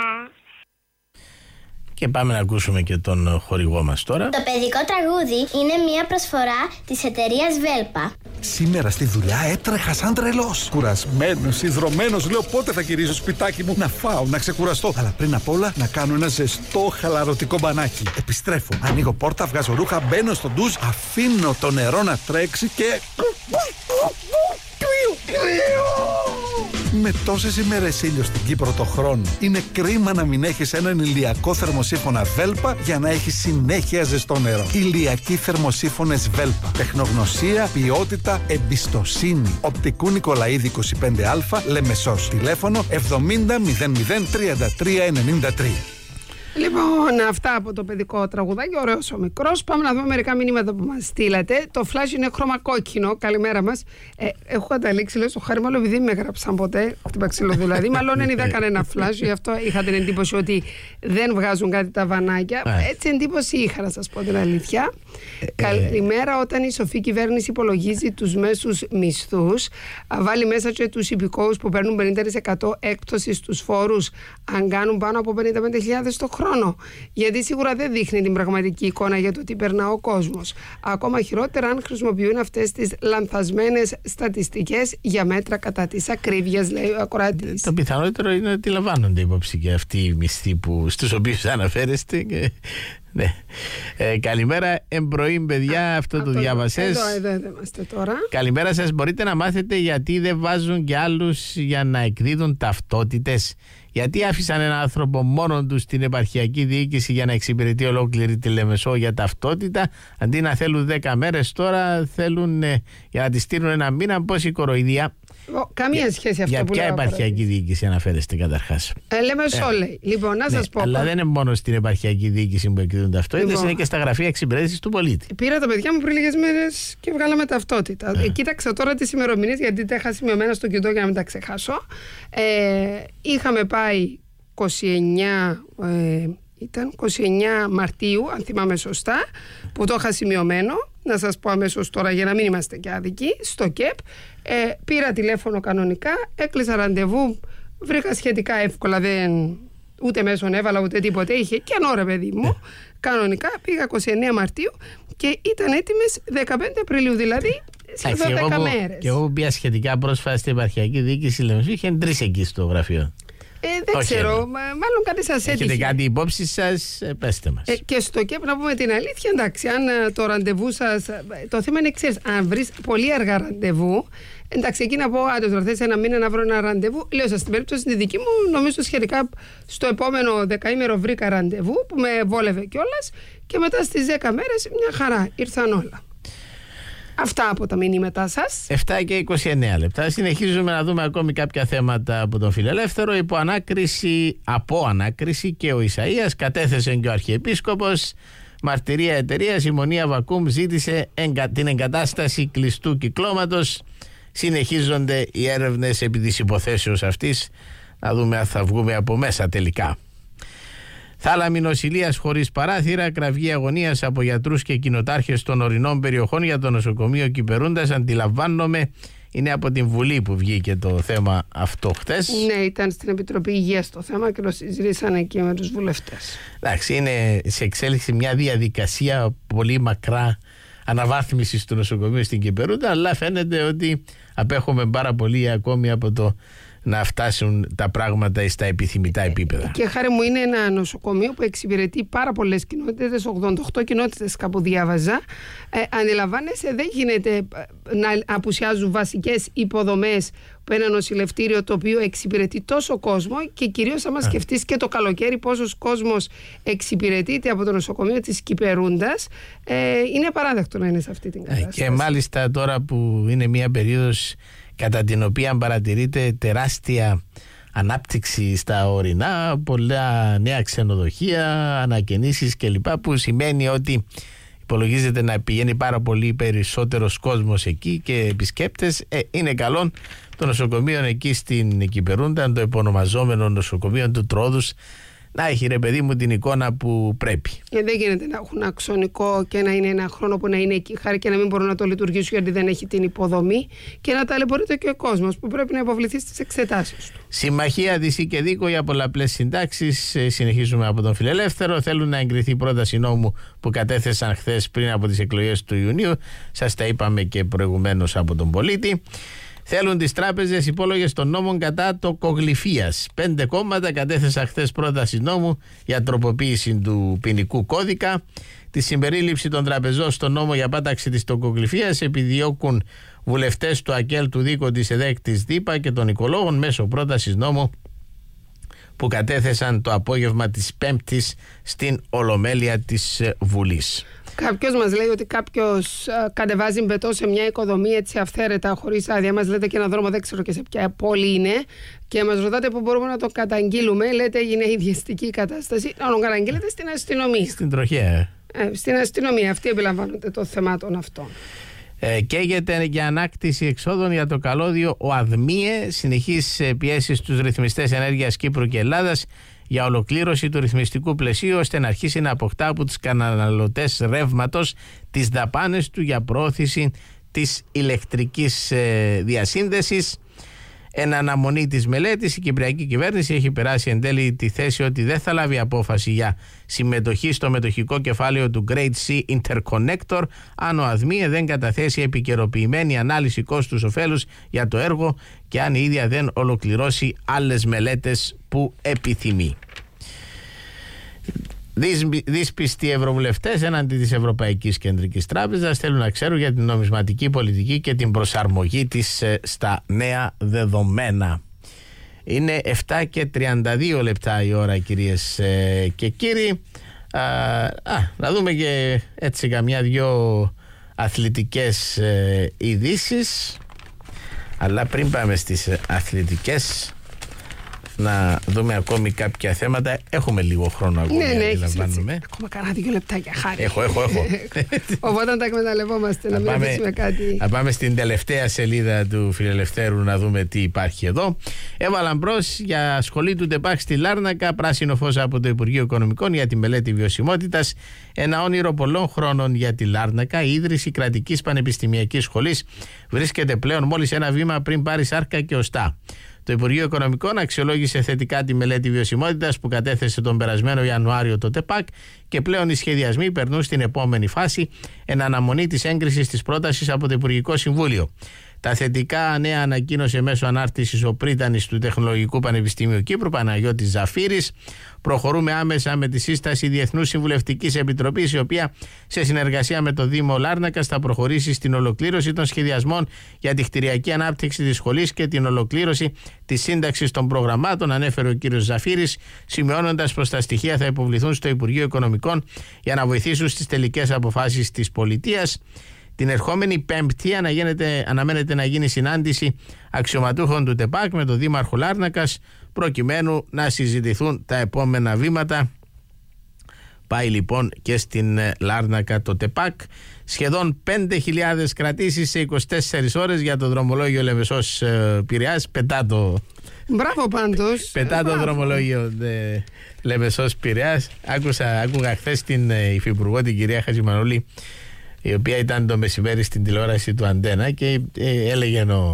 S: Και πάμε να ακούσουμε και τον χορηγό μας τώρα.
A: Το παιδικό τραγούδι είναι μια προσφορά της εταιρείας Βέλπα.
V: Σήμερα στη δουλειά έτρεχα σαν τρελός. Κουρασμένος, ιδρωμένος, λέω πότε θα γυρίσω σπιτάκι μου να φάω, να ξεκουραστώ. Αλλά πριν απ' όλα να κάνω ένα ζεστό χαλαρωτικό μπανάκι. Επιστρέφω, ανοίγω πόρτα, βγάζω ρούχα, μπαίνω στο ντους, αφήνω το νερό να τρέξει και... Με τόσες ημέρες ήλιο στην Κύπρο το χρόνο, είναι κρίμα να μην έχεις έναν ηλιακό θερμοσύφωνα Βέλπα για να έχεις συνέχεια ζεστό νερό. Ηλιακοί θερμοσύφωνες Βέλπα. Τεχνογνωσία, ποιότητα, εμπιστοσύνη. Οπτικού Νικολαίδη 25Α, Λεμεσός. Τηλέφωνο 70 00 33 93.
R: Λοιπόν, αυτά από το παιδικό τραγουδάκι. Ωραίος ο μικρός. Πάμε να δούμε μερικά μηνύματα που μας στείλατε. Το φλάζ είναι χρώμα κόκκινο. Καλημέρα μας. Έχω καταλήξει, λέω, στο χάρη, μάλλον επειδή με έγραψαν ποτέ. Χτύπα ξύλο δηλαδή. Μάλλον δεν είδα κανένα φλάζ. Γι' αυτό είχα την εντύπωση ότι δεν βγάζουν κάτι τα βανάκια. Έτσι εντύπωση είχα, να σας πω την αλήθεια. Καλημέρα. Όταν η σοφή κυβέρνηση υπολογίζει τους μέσους μισθούς, βάλει μέσα και τους υπηκόους που παίρνουν 50% έκπτωση στους φόρους, αν κάνουν πάνω από 55.000 το χρόνο. Γιατί σίγουρα δεν δείχνει την πραγματική εικόνα για το τι περνά ο κόσμος. Ακόμα χειρότερα αν χρησιμοποιούν αυτές τις λανθασμένες στατιστικές για μέτρα κατά της ακρίβειας, λέει ο ακροατής.
S: Το πιθανότερο είναι ότι λαμβάνονται υπόψη και αυτοί οι μισθοί στους οποίους αναφέρεστε. Και... ναι. Καλημέρα, εμπροή παιδιά, αυτό το διάβασες.
R: Εδώ είμαστε τώρα.
S: Καλημέρα σας, μπορείτε να μάθετε γιατί δεν βάζουν και άλλους για να εκδίδουν ταυτότητες? Γιατί άφησαν έναν άνθρωπο μόνον του στην επαρχιακή διοίκηση για να εξυπηρετεί ολόκληρη τη Λεμεσό για ταυτότητα, αντί να θέλουν 10 μέρες, τώρα θέλουν για να τη στείλουν ένα μήνα? Πόση κοροϊδία.
R: Καμία σχέση αυτό
S: για
R: που
S: ποια
R: λέω.
S: επαρχιακή διοίκηση αναφέρεστε καταρχάς?
R: Λεμεσό λέει. Λοιπόν, να σας πω.
S: Αλλά δεν είναι μόνο στην επαρχιακή διοίκηση που εκδίδουν ταυτότητες, είναι και στα γραφεία εξυπηρέτησης του πολίτη.
R: Πήρα τα παιδιά μου πριν λίγες μέρες και βγάλαμε ταυτότητα. Κοίταξα τώρα τις ημερομηνίες, γιατί τα είχα σημειωμένα στο κινητό για να μην τα ξεχάσω. Είχαμε πάει 29 Μαρτίου, αν θυμάμαι σωστά, που το είχα σημειωμένο. Να σας πω αμέσως τώρα για να μην είμαστε και άδικοι, στο ΚΕΠ. Πήρα τηλέφωνο κανονικά, έκλεισα ραντεβού, βρήκα σχετικά εύκολα, ούτε μέσον έβαλα ούτε τίποτε, είχε κενό ρε παιδί μου. Κανονικά πήγα 29 Μαρτίου και ήταν έτοιμες 15 Απριλίου, δηλαδή σχεδόν 10 μέρες.
S: Και εγώ που πήγα σχετικά πρόσφατα στην επαρχιακή διοίκηση Λεμεσού, είχαν 3 εκεί στο γραφείο.
R: Δεν ξέρω, μάλλον κάτι σας έτυχε.
S: Έχετε κάτι υπόψη σας, πέστε μας.
R: Και στο ΚΕΠ, να πούμε την αλήθεια, εντάξει, αν το ραντεβού σας, το θέμα είναι, ξέρεις, αν βρεις πολύ αργά ραντεβού, εντάξει, εκεί να πω, άντε τώρα θες ένα μήνα να βρω ένα ραντεβού. Λέω σας, στην περίπτωση τη δική μου, νομίζω σχετικά στο επόμενο δεκαήμερο βρήκα ραντεβού που με βόλευε κιόλας και μετά στις 10 μέρες μια χαρά ήρθαν όλα. Αυτά από τα μηνύματά σας.
S: 7 και 29 λεπτά. Συνεχίζουμε να δούμε ακόμη κάποια θέματα από τον Φιλελεύθερο. Από ανάκριση και ο Ισαΐας, κατέθεσε και ο Αρχιεπίσκοπος. Μαρτυρία εταιρείας, η Μονία Βακούμ ζήτησε την εγκατάσταση κλειστού κυκλώματος. Συνεχίζονται οι έρευνες επί της υποθέσεως αυτής. Να δούμε αν θα βγούμε από μέσα τελικά. Θάλαμη νοσηλείας χωρίς παράθυρα, κραυγή αγωνίας από γιατρούς και κοινοτάρχες των ορεινών περιοχών για το νοσοκομείο Κυπερούντας. Αντιλαμβάνομαι, είναι από την Βουλή που βγήκε το θέμα αυτό χτες.
R: Ναι, ήταν στην Επιτροπή Υγείας το θέμα και το συζήτησαν εκεί με τους βουλευτές.
S: Εντάξει, είναι σε εξέλιξη μια διαδικασία πολύ μακρά αναβάθμισης του νοσοκομείου στην Κυπερούντα, αλλά φαίνεται ότι απέχουμε πάρα πολύ ακόμη από το να φτάσουν τα πράγματα στα επιθυμητά επίπεδα.
R: Και χάρη μου, είναι ένα νοσοκομείο που εξυπηρετεί πάρα πολλές κοινότητες, 88 κοινότητες κάπου διάβαζα. Αντιλαμβάνεσαι, δεν γίνεται να απουσιάζουν βασικές υποδομές που ένα νοσηλευτήριο το οποίο εξυπηρετεί τόσο κόσμο, και κυρίως άμα σκεφτείς και το καλοκαίρι πόσος κόσμος εξυπηρετείται από το νοσοκομείο της Κυπερούντας, είναι απαράδεκτο να είναι σε αυτή την κατάσταση.
S: Και μάλιστα τώρα που είναι μια περίοδος κατά την οποία παρατηρείται τεράστια ανάπτυξη στα ορεινά, πολλά νέα ξενοδοχεία, ανακαινήσεις κλπ, που σημαίνει ότι υπολογίζεται να πηγαίνει πάρα πολύ περισσότερος κόσμος εκεί και επισκέπτες. Είναι καλό το νοσοκομείο εκεί στην Κυπερούντα, το επωνομαζόμενο νοσοκομείο του Τρόδους, να έχει, ρε παιδί μου, την εικόνα που πρέπει.
R: Δεν γίνεται να έχουν αξονικό και να είναι ένα χρόνο που να είναι εκεί, χάρη, και να μην μπορούν να το λειτουργήσουν γιατί δεν έχει την υποδομή, και να ταλαιπωρείται και ο κόσμος που πρέπει να υποβληθεί στις εξετάσεις του.
S: Συμμαχία Δυσί και Δίκο για πολλαπλές συντάξεις. Συνεχίζουμε από τον Φιλελεύθερο. Θέλουν να εγκριθεί πρόταση νόμου που κατέθεσαν χθες πριν από τις εκλογές του Ιουνίου. Σας τα είπαμε και προηγουμένως από τον Πολίτη. Θέλουν τις τράπεζες υπόλογες των νόμων κατά τοκογλυφίας. 5 κόμματα κατέθεσαν χθες πρόταση νόμου για τροποποίηση του ποινικού κώδικα. Τη συμπερίληψη των τραπεζών στο νόμο για πάταξη της τοκογλυφίας επιδιώκουν βουλευτές του ΑΚΕΛ, του ΔΥΚΟ, της ΕΔΕΚ, της ΔΥΠΑ και των οικολόγων μέσω πρότασης νόμου που κατέθεσαν το απόγευμα της Πέμπτης στην Ολομέλεια της Βουλής.
R: Κάποιος μας λέει ότι κάποιος κατεβάζει μπετό σε μια οικοδομή έτσι αυθαίρετα, χωρίς άδεια. Μας λέτε και ένα δρόμο, δεν ξέρω και σε ποια πόλη είναι, και μας ρωτάτε πού μπορούμε να το καταγγείλουμε. Λέτε είναι ιδιαστική κατάσταση. Να το καταγγείλετε στην αστυνομία.
S: Στην τροχέα.
R: Στην αστυνομία. Αυτοί επιλαμβάνονται το θεμάτων αυτών.
S: Καίγεται για ανάκτηση εξόδων για το καλώδιο ο ΑΔΜΙΕ. Συνεχείς πιέσεις στους ρυθμιστές ενέργειας Κύπρου και Ελλάδας για ολοκλήρωση του ρυθμιστικού πλαισίου, ώστε να αρχίσει να αποκτά από τους καταναλωτές ρεύματος τις δαπάνες του για προώθηση της ηλεκτρικής διασύνδεσης. Εν αναμονή της μελέτης, η Κυπριακή κυβέρνηση έχει περάσει εν τέλει τη θέση ότι δεν θα λάβει απόφαση για συμμετοχή στο μετοχικό κεφάλαιο του Great Sea Interconnector αν ο ΑΔΜΙΕ δεν καταθέσει επικαιροποιημένη ανάλυση κόστους ωφέλους για το έργο και αν η ίδια δεν ολοκληρώσει άλλες μελέτες που επιθυμεί. Δύσπιστοι ευρωβουλευτές έναντι της Ευρωπαϊκής Κεντρικής Τράπεζας θέλουν να ξέρουν για την νομισματική πολιτική και την προσαρμογή της στα νέα δεδομένα. Είναι 7:32 λεπτά η ώρα, κυρίες και κύριοι. Να δούμε και έτσι καμιά δυο αθλητικές ειδήσεις. Αλλά πριν πάμε στις αθλητικές, να δούμε ακόμη κάποια θέματα. Έχουμε λίγο χρόνο ακόμα.
R: Ναι, έχουμε κανένα 2 λεπτάκια, χάρη.
S: Έχω.
R: Οπότε τα εκμεταλλευόμαστε, να μην αφήσουμε κάτι.
S: Να πάμε στην τελευταία σελίδα του Φιλελευθέρου να δούμε τι υπάρχει εδώ. Έβαλαν μπρος για σχολή του ΤΕΠΑΚ στη Λάρνακα, πράσινο φως από το Υπουργείο Οικονομικών για τη μελέτη βιωσιμότητας. Ένα όνειρο πολλών χρόνων για τη Λάρνακα. Η ίδρυση κρατικής πανεπιστημιακής σχολής βρίσκεται πλέον μόλις ένα βήμα πριν πάρει σάρκα και οστά. Το Υπουργείο Οικονομικών αξιολόγησε θετικά τη μελέτη βιωσιμότητας που κατέθεσε τον περασμένο Ιανουάριο το ΤΕΠΑΚ και πλέον οι σχεδιασμοί περνούν στην επόμενη φάση εν αναμονή της έγκρισης της πρότασης από το Υπουργικό Συμβούλιο. Τα θετικά νέα ανακοίνωσε μέσω ανάρτησης ο πρίτανης του Τεχνολογικού Πανεπιστημίου Κύπρου, Παναγιώτης Ζαφύρης. Προχωρούμε άμεσα με τη σύσταση Διεθνούς Συμβουλευτικής Επιτροπής, η οποία σε συνεργασία με το Δήμο Λάρνακας θα προχωρήσει στην ολοκλήρωση των σχεδιασμών για τη κτηριακή ανάπτυξη της σχολής και την ολοκλήρωση της σύνταξης των προγραμμάτων, ανέφερε ο κ. Ζαφύρης, σημειώνοντας πως τα στοιχεία θα υποβληθούν στο Υπουργείο Οικονομικών για να βοηθήσουν στις τελικές αποφάσεις της πολιτείας. Την ερχόμενη Πέμπτη αναμένεται να γίνει συνάντηση αξιωματούχων του ΤΕΠΑΚ με τον Δήμαρχο Λάρνακας προκειμένου να συζητηθούν τα επόμενα βήματα. Πάει λοιπόν και στην Λάρνακα το ΤΕΠΑΚ. Σχεδόν 5.000 κρατήσεις σε 24 ώρες για το δρομολόγιο Λεμεσός Πειραιάς.
R: Μπράβο πάντως.
S: Πετά το δρομολόγιο Λεμεσός Πειραιάς. Άκουγα χθες την Υφυπουργό, την κυρία Χατζημανόλη, η οποία ήταν το μεσημέρι στην τηλεόραση του Αντένα, και έλεγε ο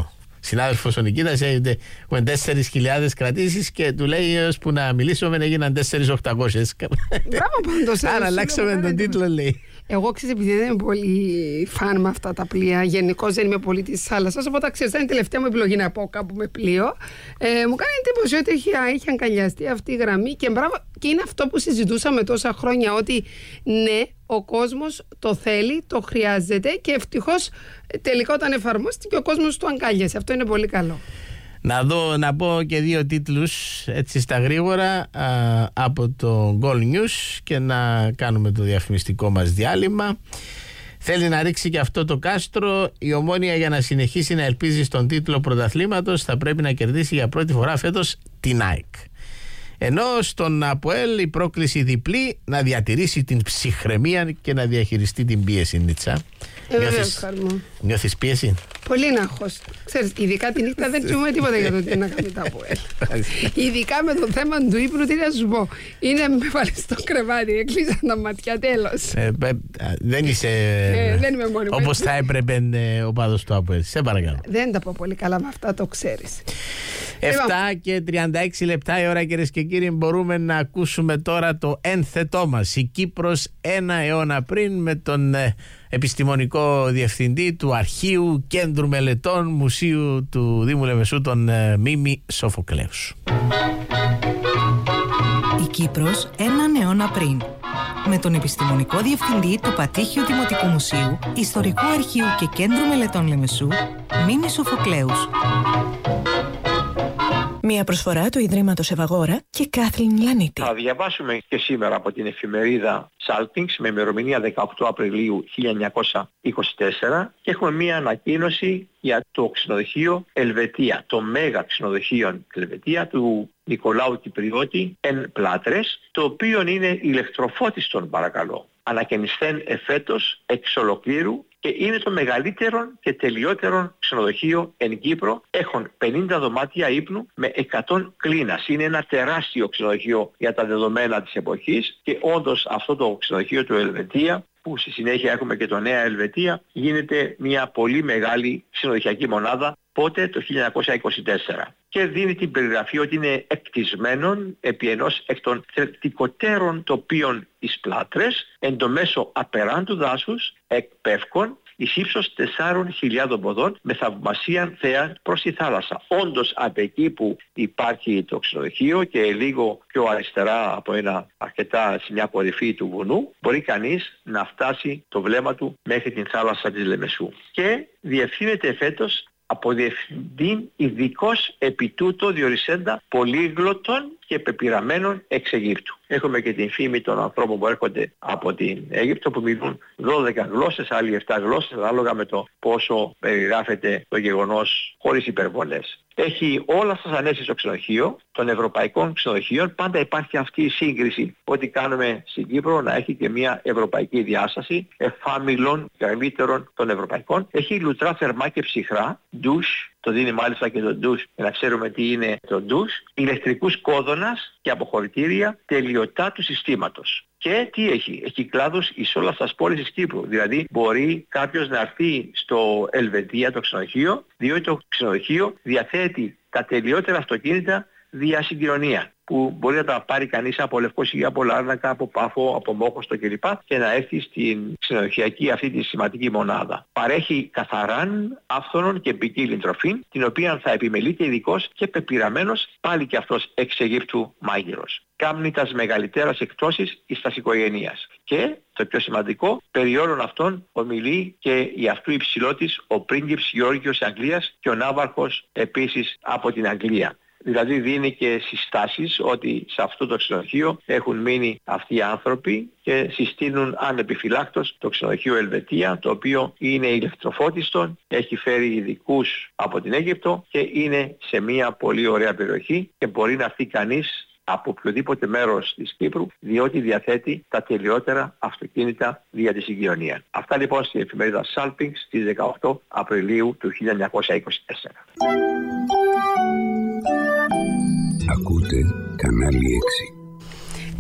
S: συνάδελφος ο Νικήτας, έχουμε 4.000 κρατήσεις και του λέει ώσπου να μιλήσουμε έγιναν 4.800.
R: Μπράβο πάντως.
S: Άρα αλλάξαμε τον τίτλο, λέει.
R: Εγώ ξέρω, επειδή δεν είμαι πολύ φαν με αυτά τα πλοία, γενικώς δεν είμαι πολύ της θάλασσας, οπότε ξέρεις, ήταν η τελευταία μου επιλογή να πάω κάπου με πλοίο. Μου κάνει εντύπωση ότι έχει αγκαλιαστεί αυτή η γραμμή και μπράβο, και είναι αυτό που συζητούσαμε τόσα χρόνια, ότι ναι, ο κόσμος το θέλει, το χρειάζεται και ευτυχώς τελικά όταν εφαρμόστηκε ο κόσμος το αγκάλιασε. Αυτό είναι πολύ καλό.
S: Να πω και 2 τίτλους έτσι στα γρήγορα από το Gold News και να κάνουμε το διαφημιστικό μας διάλειμμα. Θέλει να ρίξει και αυτό το κάστρο. Η Ομόνοια, για να συνεχίσει να ελπίζει στον τίτλο πρωταθλήματος, θα πρέπει να κερδίσει για πρώτη φορά φέτος την ΑΕΚ. Ενώ στον ΑΠΟΕΛ η πρόκληση διπλή, να διατηρήσει την ψυχραιμία και να διαχειριστεί την πίεση. Νίτσα, νιώθεις πίεση?
R: Πολύ νάχος. Ξέρεις, ειδικά τη νύχτα δεν τσούμε τίποτα για το τι να κάνει τα ΑΠΟΕΛ. Ειδικά με το θέμα του ύπνου, τι να σου πω. Είναι με βάλει στο κρεβάτι, έκλεισαν τα ματιά, τέλος.
S: Δεν είσαι
R: δεν είμαι μόνη,
S: όπως θα έπρεπε ο πάδος του ΑΠΟΕΛ. Σε παρακαλώ.
R: Δεν τα πω πολύ καλά με αυτά, το ξέρεις.
S: 7 και 36 λεπτά η ώρα, κυρίες και κύριοι. Μπορούμε να ακούσουμε τώρα το ένθετό μας. Η Κύπρος 1 αιώνα πριν, με τον επιστημονικό διευθυντή του Αρχείου Κέντρου Μελετών Μουσείου του Δήμου Λεμεσού, τον Μίμη Σοφοκλέους.
B: Η Κύπρος 1 αιώνα πριν, με τον επιστημονικό διευθυντή του Πατήχιου Δημοτικού Μουσείου, Ιστορικού Αρχείου και Κέντρου Μελετών Λεμεσού, Μίμη Σοφοκλέους. Μια προσφορά του Ιδρύματος Ευαγόρα και Κάθλιν Λανίτη.
C: Θα διαβάσουμε και σήμερα από την εφημερίδα Salpings με ημερομηνία 18 Απριλίου 1924 και έχουμε μια ανακοίνωση για το ξενοδοχείο Ελβετία, το μέγα ξενοδοχείο Ελβετία του Νικολάου Κυπριώτη εν Πλάτρες, το οποίο είναι ηλεκτροφώτιστον, παρακαλώ. Ανακαινισθέν εφέτος εξ ολοκλήρου και είναι το μεγαλύτερο και τελειότερο ξενοδοχείο εν Κύπρο. Έχουν 50 δωμάτια ύπνου με 100 κλίνας. Είναι ένα τεράστιο ξενοδοχείο για τα δεδομένα της εποχής και όντως αυτό το ξενοδοχείο του Ελβετία, που στη συνέχεια έχουμε και το Νέα Ελβετία, γίνεται μια πολύ μεγάλη ξενοδοχειακή μονάδα. Πότε? Το 1924. Και δίνει την περιγραφή ότι είναι εκτισμένον επί ενός εκ των θρεπτικότερων τοπίων εις Πλάτρες, εν το μέσο απεράντου δάσους, εκ πεύκων, εις ύψος 4.000 ποδών, με θαυμασίαν θέα προς τη θάλασσα. Όντως από εκεί που υπάρχει το ξενοδοχείο και λίγο πιο αριστερά από αρκετά σε μια κορυφή του βουνού, μπορεί κανείς να φτάσει το βλέμμα του μέχρι την θάλασσα της Λεμεσού. Και διευθύνεται φέτος από διευθυντή ειδικός επί τούτο διορισέντα πολύγλωτων και πεπειραμένων εξ Αιγύπτου. Έχουμε και την φήμη των ανθρώπων που έρχονται από την Αίγυπτο που μιλούν 12 γλώσσες, άλλοι 7 γλώσσες, ανάλογα με το πόσο περιγράφεται το γεγονός, χωρίς υπερβολές. Έχει όλα σας ανέσει στο ξενοδοχείο των ευρωπαϊκών ξενοδοχείων. Πάντα υπάρχει αυτή η σύγκριση ότι κάνουμε στην Κύπρο να έχει και μια ευρωπαϊκή διάσταση εφάμιλων καλύτερων των ευρωπαϊκών. Έχει λουτρά θερμά και ψυχρά, ντους, το δίνει μάλιστα και το ντους για να ξέρουμε τι είναι το ντους, ηλεκτρικούς κόδωνας και αποχωρητήρια, τελειωτά του συστήματος. Και τι έχει? Έχει κλάδους εις όλας τις πόλεις της Κύπρου. Δηλαδή μπορεί κάποιος να έρθει στο Ελβετία το ξενοδοχείο, διότι το ξενοδοχείο διαθέτει τα τελειότερα αυτοκίνητα διασυγκοινωνία, που μπορεί να τα πάρει κανείς από Λευκοσία, από Λάρνακα, από Πάφο, από Μόχωστο κλπ. Και να έρθει στην ξενοδοχειακή αυτή τη σημαντική μονάδα. Παρέχει καθαράν, άφθονον και ποικίλην τροφή, την οποία θα επιμελείται ειδικός και πεπειραμένος, πάλι και αυτός εξ Αιγύπτου μάγειρος. Κάμνει τας μεγαλύτερας εκτόσεις εις τας οικογένειας. Και το πιο σημαντικό, περί όλων αυτών ομιλεί και η αυτού υψηλότης ο πρίγκιπς Γεώργιος Αγγλίας και ο ναύαρχος επίσης από την Αγγλία. Δηλαδή δίνει και συστάσεις ότι σε αυτό το ξενοδοχείο έχουν μείνει αυτοί οι άνθρωποι και συστήνουν ανεπιφυλάκτως το ξενοδοχείο Ελβετία, το οποίο είναι ηλεκτροφώτιστον, έχει φέρει ειδικούς από την Αίγυπτο και είναι σε μια πολύ ωραία περιοχή και μπορεί να έρθει κανείς από οποιοδήποτε μέρος της Κύπρου, διότι διαθέτει τα τελειότερα αυτοκίνητα δια τη συγκοινωνία. Αυτά λοιπόν στην εφημερίδα Salpings στις 18 Απριλίου του 1924.
E: Ακούτε κανάλι 6.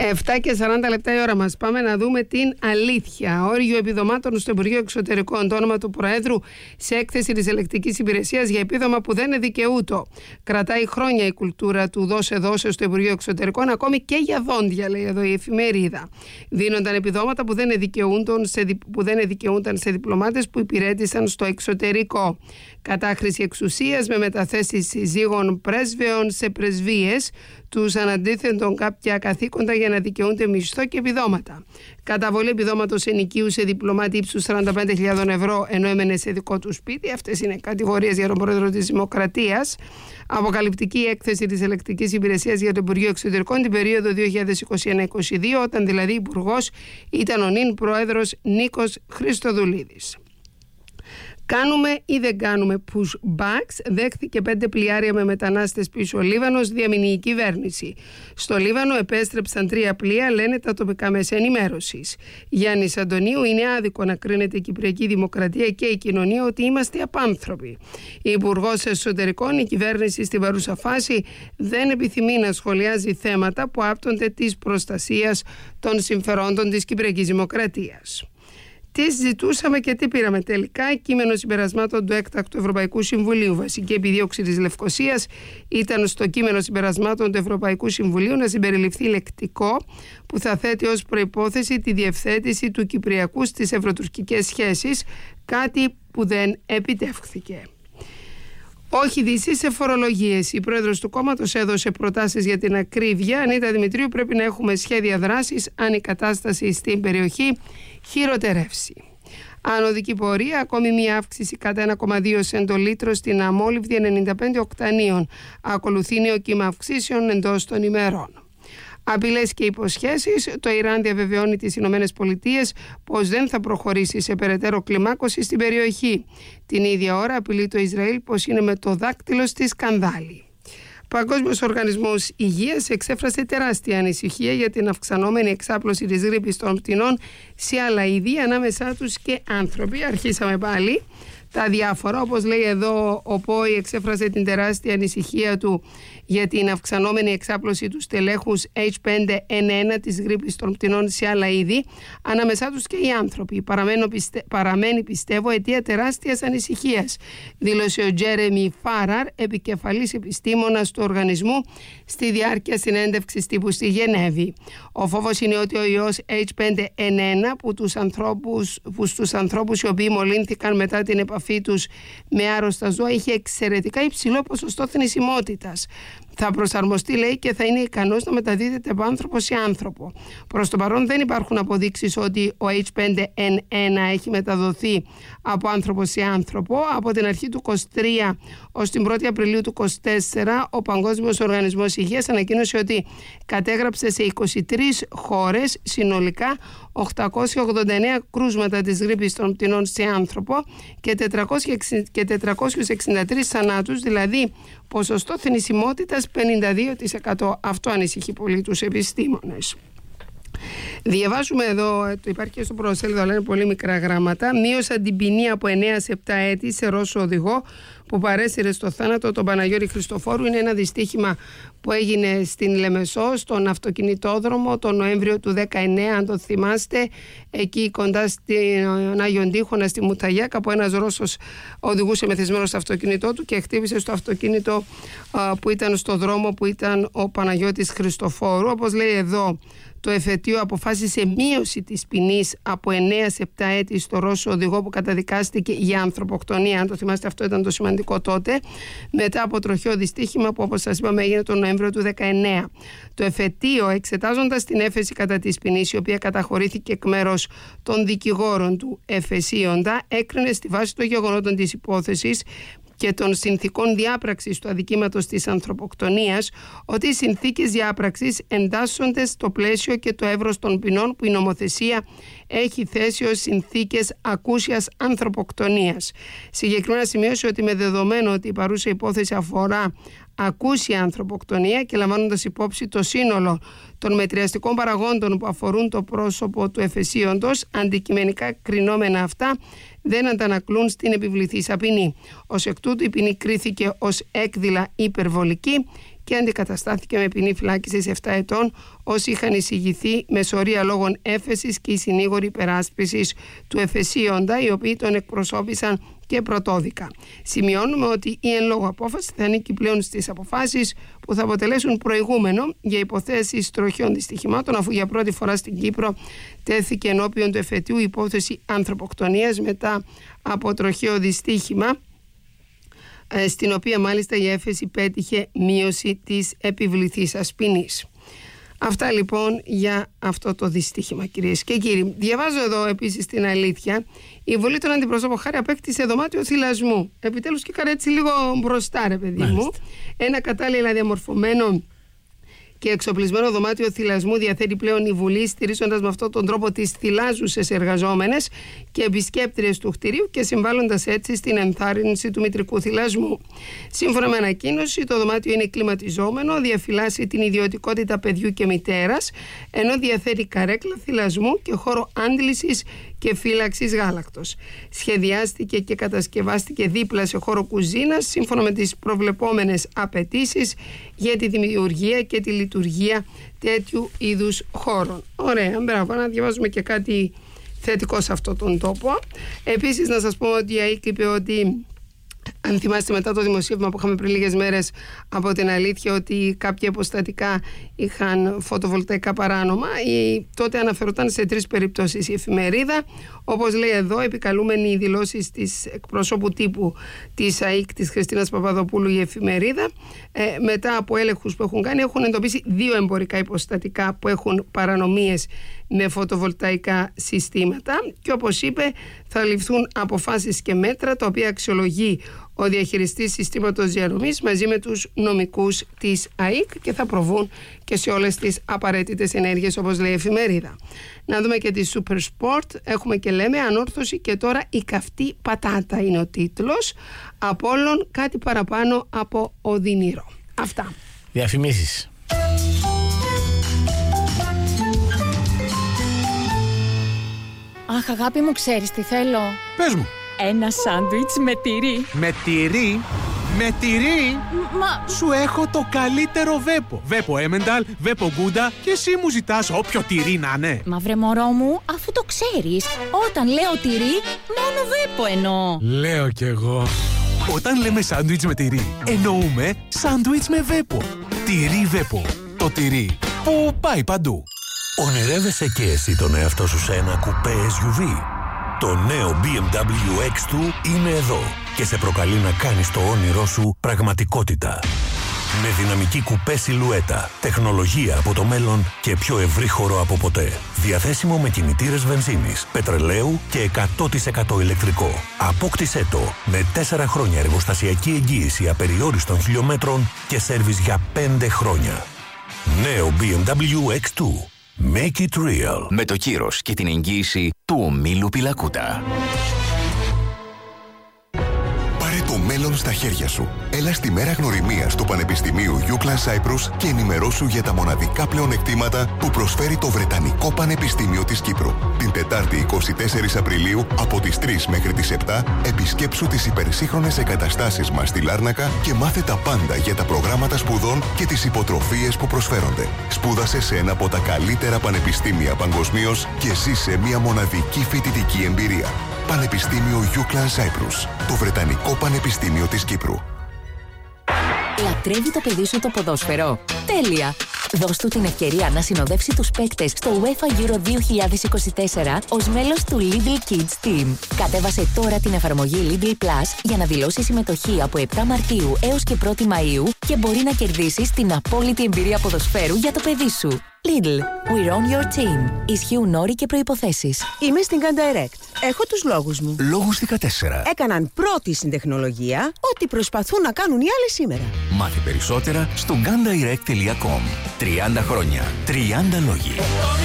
R: 7:40 η ώρα μας. Πάμε να δούμε την αλήθεια. Όριο επιδομάτων στο Υπουργείο Εξωτερικών. Το όνομα του Προέδρου σε έκθεση της Ελεκτικής Υπηρεσίας για επίδομα που δεν είναι δικαιούτο. Κρατάει χρόνια η κουλτούρα του δώσε-δώσε στο Υπουργείο Εξωτερικών, ακόμη και για δόντια, λέει εδώ η εφημερίδα. Δίνονταν επιδόματα που δεν δικαιούνταν σε διπλωμάτες που υπηρέτησαν στο εξωτερικό. Κατάχρηση εξουσίας με μεταθέσεις συζύγων πρέσβεων σε πρεσβείες, τους αναντίθετον κάποια καθήκοντα για να δικαιούνται μισθό και επιδόματα. Καταβολή επιδόματος ενοικίου σε διπλωμάτη ύψους 45.000 ευρώ ενώ έμενε σε δικό του σπίτι. Αυτές είναι κατηγορίες για τον Πρόεδρο της Δημοκρατίας. Αποκαλυπτική έκθεση της Ελεκτικής Υπηρεσίας για το Υπουργείο Εξωτερικών την περίοδο 2021-2022, όταν δηλαδή υπουργός ήταν ο νυν Πρόεδρος Νίκος Χριστοδουλίδης. Κάνουμε ή δεν κάνουμε pushbacks, δέχθηκε 5 πλοιάρια με μετανάστες πίσω ο Λίβανος, διαμηνή κυβέρνηση. Στο Λίβανο επέστρεψαν 3 πλοία, λένε τα τοπικά μέσα ενημέρωσης. Γιάννης Αντωνίου, είναι άδικο να κρίνεται η Κυπριακή Δημοκρατία και η κοινωνία ότι είμαστε απάνθρωποι. Η Υπουργός Εσωτερικών, η κυβέρνηση στην παρούσα φάση δεν επιθυμεί να σχολιάζει θέματα που άπτονται της προστασίας των συμφερόντων της Κυπριακής Δημοκρατίας. Τι ζητούσαμε και τι πήραμε τελικά? Κείμενο συμπερασμάτων του έκτακτου Ευρωπαϊκού Συμβουλίου. Βασική επιδίωξη της Λευκωσίας ήταν στο κείμενο συμπερασμάτων του Ευρωπαϊκού Συμβουλίου να συμπεριληφθεί λεκτικό που θα θέτει ως προϋπόθεση τη διευθέτηση του Κυπριακού στις ευρωτουρκικές σχέσεις, κάτι που δεν επιτεύχθηκε. Όχι δύση σε φορολογίες. Η πρόεδρος του κόμματος έδωσε προτάσεις για την ακρίβεια. Ανίτα Δημητρίου, πρέπει να έχουμε σχέδια δράσης αν η κατάσταση στην περιοχή χειροτερεύσει. Ανωδική πορεία, ακόμη μία αύξηση κατά 1,2 σεντολίτρο στην αμόλυβδη 95 οκτανίων. Ακολουθεί νέο κύμα αυξήσεων εντός των ημερών. Απειλές και υποσχέσεις. Το Ιράν διαβεβαιώνει τις Ηνωμένες Πολιτείες πως δεν θα προχωρήσει σε περαιτέρω κλιμάκωση στην περιοχή. Την ίδια ώρα απειλεί το Ισραήλ πως είναι με το δάκτυλο στη σκανδάλη. Παγκόσμιος Οργανισμός Υγείας εξέφρασε τεράστια ανησυχία για την αυξανόμενη εξάπλωση της γρίπης των πτηνών σε άλλα είδη, ανάμεσά τους και άνθρωποι. Αρχίσαμε πάλι τα διάφορα, όπως λέει εδώ ο ΠΟΗ εξέφρασε την τεράστια ανησυχία του για την αυξανόμενη εξάπλωση του στελέχους H5N1 της γρίπης των πτηνών σε άλλα είδη, ανάμεσά τους και οι άνθρωποι. Παραμένει πιστεύω αιτία τεράστιας ανησυχίας, δήλωσε ο Τζέρεμι Φάραρ, επικεφαλής επιστήμονας του οργανισμού, στη διάρκεια συνέντευξης τύπου στη Γενέβη. Ο φόβος είναι ότι ο ιός H5N1 που στους ανθρώπους οι οποίοι μολύνθηκαν μετά την επαφή τους με άρρωστα ζώα είχε εξαιρετικά υψηλό ποσοστό θνησιμότητας. Θα προσαρμοστεί, λέει, και θα είναι ικανός να μεταδίδεται από άνθρωπο σε άνθρωπο. Προς το παρόν δεν υπάρχουν αποδείξεις ότι ο H5N1 έχει μεταδοθεί από άνθρωπο σε άνθρωπο. Από την αρχή του 23 ως την 1η Απριλίου του 24 ο Παγκόσμιος Οργανισμός Υγείας ανακοίνωσε ότι κατέγραψε σε 23 χώρες συνολικά 889 κρούσματα της γρίπης των πτηνών σε άνθρωπο και 463 θανάτους, δηλαδή ποσοστό θνησιμότητας 52%. Αυτό ανησυχεί πολύ τους επιστήμονες. Διαβάζουμε εδώ, το υπάρχει και στο πρωτοσέλιδο, αλλά είναι πολύ μικρά γράμματα. Μείωσαν την ποινή από 9 σε 7 έτη σε Ρώσο οδηγό που παρέσυρε στο θάνατο τον Παναγιώτη Χριστοφόρου. Είναι ένα δυστύχημα που έγινε στην Λεμεσό, στον αυτοκινητόδρομο, τον Νοέμβριο του 19, αν το θυμάστε, εκεί κοντά στην Άγιον Τύχωνα, στη Μουταγιά. Κάπου ένας Ρώσος οδηγούσε μεθυσμένο στο αυτοκίνητό του και χτύπησε στο αυτοκίνητο που ήταν στο δρόμο που ήταν ο Παναγιώτης Χριστοφόρου. Όπως λέει εδώ, το εφετείο αποφάσισε μείωση της ποινής από 9 σε 7 έτη στο Ρώσο οδηγό που καταδικάστηκε για ανθρωποκτονία. Αν το θυμάστε, αυτό ήταν το σημαντικό τότε, μετά από τροχαίο δυστύχημα που, όπως σας είπαμε, έγινε τον Νοέμβριο του 19. Το εφετείο, εξετάζοντας την έφεση κατά της ποινής, η οποία καταχωρήθηκε εκ μέρους των δικηγόρων του εφεσίοντα, έκρινε στη βάση των γεγονότων της υπόθεσης και των συνθήκων διάπραξης του αδικήματος της ανθρωποκτονίας ότι οι συνθήκες διάπραξης εντάσσονται στο πλαίσιο και το εύρος των ποινών που η νομοθεσία έχει θέσει ως συνθήκες ακούσιας ανθρωποκτονίας. Συγκεκριμένα σημείωσε ότι με δεδομένο ότι η παρούσα υπόθεση αφορά ακούσια ανθρωποκτονία και λαμβάνοντας υπόψη το σύνολο των μετριαστικών παραγόντων που αφορούν το πρόσωπο του εφεσίοντος, αντικειμενικά κρινόμενα αυτά δεν αντανακλούν στην επιβληθήσα ποινή. Ως εκ τούτου η ποινή κρίθηκε ως έκδηλα υπερβολική και αντικαταστάθηκε με ποινή φυλάκισης 7 ετών όσοι είχαν εισηγηθεί με σωρία λόγων έφεσης και οι συνήγοροι υπεράσπισης του εφεσίοντα, οι οποίοι τον εκπροσώπησαν και πρωτόδικα. Σημειώνουμε ότι η εν λόγω απόφαση θα ανήκει πλέον στις αποφάσεις που θα αποτελέσουν προηγούμενο για υποθέσεις τροχιών δυστυχημάτων, αφού για πρώτη φορά στην Κύπρο τέθηκε ενώπιον του εφετείου υπόθεση ανθρωποκτονίας μετά από τροχαίο δυστύχημα, στην οποία μάλιστα η έφεση πέτυχε μείωση της επιβληθήσας ποινής. Αυτά λοιπόν για αυτό το δυστύχημα, κυρίες και κύριοι. Διαβάζω εδώ επίσης την αλήθεια. Η Βουλή των Αντιπροσώπων Χάρη απέκτησε δωμάτιο θυλασμού. Επιτέλους και έτσι λίγο μπροστά, ρε παιδί μου. Ένα κατάλληλα διαμορφωμένο και εξοπλισμένο δωμάτιο θυλασμού διαθέτει πλέον η Βουλή, στηρίζοντας με αυτόν τον τρόπο τις θυλάζουσες εργαζόμενες και επισκέπτριες του κτηρίου και συμβάλλοντας έτσι στην ενθάρρυνση του μητρικού θυλασμού. Σύμφωνα με ανακοίνωση, το δωμάτιο είναι κλιματιζόμενο, διαφυλάσσει την ιδιωτικότητα παιδιού και μητέρας, ενώ διαθέτει καρέκλα θυλασμού και χώρο άντλησης και φύλαξης γάλακτος. Σχεδιάστηκε και κατασκευάστηκε δίπλα σε χώρο κουζίνας, σύμφωνα με τις προβλεπόμενες απαιτήσεις για τη δημιουργία και τη λειτουργία τέτοιου είδους χώρων. Ωραία, μπράβο, να διαβάζουμε και κάτι θετικό σε αυτόν τον τόπο. Επίσης, να σας πω ότι η ΑΕΚ είπε ότι, αν θυμάστε μετά το δημοσίευμα που είχαμε πριν λίγες μέρες από την αλήθεια ότι κάποια υποστατικά είχαν φωτοβολταϊκά παράνομα, τότε αναφερόταν σε 3 περιπτώσεις η εφημερίδα. Όπως λέει εδώ, επικαλούμενοι οι δηλώσεις της εκπροσώπου τύπου της ΑΕΚ, της Χριστίνας Παπαδοπούλου, η εφημερίδα, μετά από έλεγχους που έχουν κάνει, έχουν εντοπίσει 2 εμπορικά υποστατικά που έχουν παρανομίες με φωτοβολταϊκά συστήματα και, όπως είπε, θα ληφθούν αποφάσεις και μέτρα τα οποία αξιολογεί ο διαχειριστής συστήματος διανομής μαζί με τους νομικούς της ΑΕΚ και θα προβούν και σε όλες τις απαραίτητες ενέργειες, όπως λέει η εφημερίδα. Να δούμε και τη Super Sport. Έχουμε και λέμε ανόρθωση και τώρα η καυτή πατάτα είναι ο τίτλος. Απόλλων κάτι παραπάνω από οδυνηρό. Αυτά.
S: Διαφημίσεις.
H: Αχ, αγάπη μου, ξέρεις τι θέλω?
K: Πες μου.
H: Ένα σάντουιτς με τυρί.
K: Με τυρί? Με τυρί?
H: Μα...
K: Σου έχω το καλύτερο βέπο. Βέπο Έμενταλ, βέπο Γκούντα και εσύ μου ζητάς όποιο τυρί να είναι.
H: Μα βρε μωρό μου, αφού το ξέρεις, όταν λέω τυρί, μόνο βέπο εννοώ.
K: Λέω κι εγώ. Όταν λέμε σάντουιτς με τυρί, εννοούμε σάντουιτς με βέπο. Τυρί βέπο. Το τυρί που πάει παντού.
I: Ονειρεύεσαι και εσύ τον εαυτό σου σε ένα κουπέ SUV? Το νέο BMW X2 είναι εδώ και σε προκαλεί να κάνεις το όνειρό σου πραγματικότητα. Με δυναμική κουπέ σιλουέτα, τεχνολογία από το μέλλον και πιο ευρύ χώρο από ποτέ. Διαθέσιμο με κινητήρες βενζίνης, πετρελαίου και 100% ηλεκτρικό. Απόκτησέ το με 4 χρόνια εργοστασιακή εγγύηση απεριόριστων χιλιόμετρων και σέρβις για 5 χρόνια. Νέο BMW X2. Make it real.
W: Με το κύρος και την εγγύηση του ομίλου Πιλακούτα.
J: Πάρε το μέλλον στα χέρια σου. Έλα στη μέρα γνωριμίας του Πανεπιστημίου Euclid Cyprus και ενημερώσου για τα μοναδικά πλεονεκτήματα που προσφέρει το Βρετανικό Πανεπιστήμιο της Κύπρου. Την Τετάρτη 24 Απριλίου από τις 3 μέχρι τις 7 επισκέψου τις υπερσύγχρονες εγκαταστάσεις μας στη Λάρνακα και μάθε τα πάντα για τα προγράμματα σπουδών και τις υποτροφίες που προσφέρονται. Σπούδασε σε ένα από τα καλύτερα πανεπιστήμια παγκοσμίως και ζήσε μια μοναδική φοιτητική εμπειρία. Πανεπιστήμιο Euclid Cyprus, το Βρετανικό Πανεπιστήμιο της Κύπρου.
D: Λατρεύει το παιδί σου το ποδόσφαιρο? Τέλεια! Δώσ' του την ευκαιρία να συνοδεύσει τους παίκτες στο UEFA Euro 2024 ως μέλος του Lidl Kids Team. Κατέβασε τώρα την εφαρμογή Lidl Plus για να δηλώσεις συμμετοχή από 7 Μαρτίου έως και 1η Μαΐου και μπορεί να κερδίσεις την απόλυτη εμπειρία ποδοσφαίρου για το παιδί σου. Lidl. We're on your team. Ισχύουν όροι και προϋποθέσεις.
X: Είμαι στην Gun Direct. Έχω τους λόγους μου.
J: Λόγους 14.
X: Έκαναν πρώτη στην τεχνολογία ό,τι προσπαθούν να κάνουν οι άλλοι σήμερα.
W: Μάθει περισσότερα στο gundirect.com. 30 χρόνια. 30 λόγοι.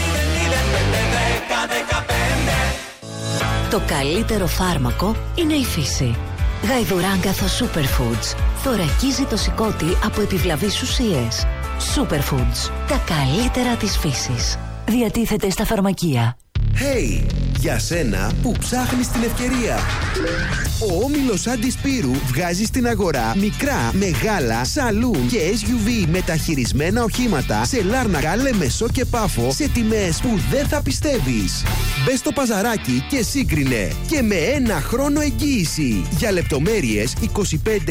D: Το καλύτερο φάρμακο είναι η φύση. Γαϊδουράγκαθο Superfoods. Θωρακίζει το σηκώτη από επιβλαβείς ουσίες. Superfoods. Τα καλύτερα της φύσης. Διατίθεται στα φαρμακεία.
Y: Hey, για σένα που ψάχνεις την ευκαιρία.
L: Ο όμιλος Αντισπύρου βγάζει στην αγορά μικρά, μεγάλα, σαλούν και SUV μεταχειρισμένα οχήματα σε Λάρνακα, Λεμεσό και Πάφο σε τιμές που δεν θα πιστεύεις. Μπες στο παζαράκι και σύγκρινε και με 1 χρόνο εγγύηση. Για λεπτομέρειες 25 880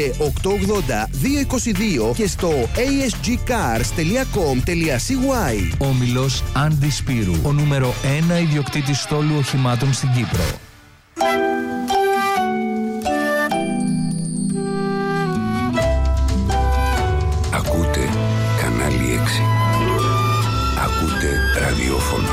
L: 222 και στο asgcars.com.cy.
M: Όμιλος Αντισπύρου, ο νούμερο 1 ιδιοκτήτης στόλου οχημάτων στην Κύπρο.
E: Ακούτε κανάλι 6. Ακούτε ραδιόφωνο.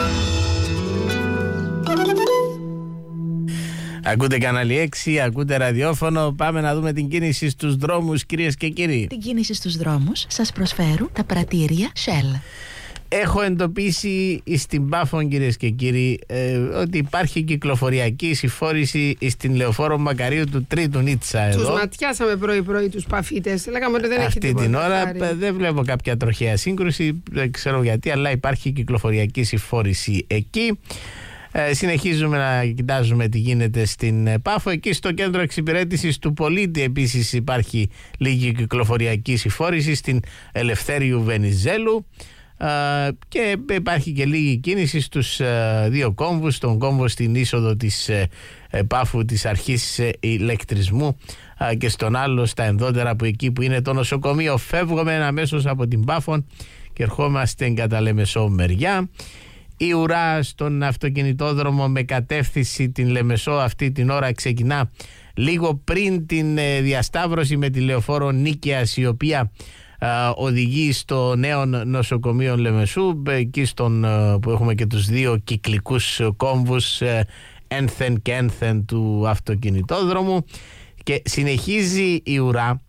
S: Ακούτε κανάλι 6, ακούτε ραδιόφωνο. Πάμε να δούμε την κίνηση στους δρόμους, κυρίες και κύριοι.
N: Την κίνηση στους δρόμους σας προσφέρουν τα πρατήρια Shell.
S: Έχω εντοπίσει στην Πάφο, κυρίες και κύριοι, ότι υπάρχει κυκλοφοριακή συμφόρηση στην Λεωφόρο Μακαρίου του Τρίτου Νίτσα εδώ.
R: Τους ματιάσαμε πρωί-πρωί τους παφίτες. Λέγαμε ότι δεν
S: αυτή την ώρα δεν βλέπω κάποια τροχαία σύγκρουση, δεν ξέρω γιατί, αλλά υπάρχει κυκλοφοριακή συμφόρηση εκεί. Συνεχίζουμε να κοιτάζουμε τι γίνεται στην Πάφο. Εκεί στο κέντρο εξυπηρέτησης του πολίτη επίσης υπάρχει λίγη κυκλοφοριακή συμφόρηση στην Ελευθέριου Βενιζέλου. Και υπάρχει και λίγη κίνηση στους δύο κόμβους, τον κόμβο στην είσοδο της Πάφου της αρχής ηλεκτρισμού και στον άλλο στα ενδότερα που εκεί που είναι το νοσοκομείο. Φεύγουμε αμέσως από την Πάφο και ερχόμαστε κατά Λεμεσό μεριά. Η ουρά στον αυτοκινητόδρομο με κατεύθυνση την Λεμεσό αυτή την ώρα ξεκινά λίγο πριν την διασταύρωση με τη λεωφόρο Νίκαιας, η οποία οδηγεί στο νέο νοσοκομείο Λεμεσού, εκεί που έχουμε και τους δύο κυκλικούς κόμβους ένθεν και ένθεν του αυτοκινητόδρομου, και συνεχίζει η ουρά,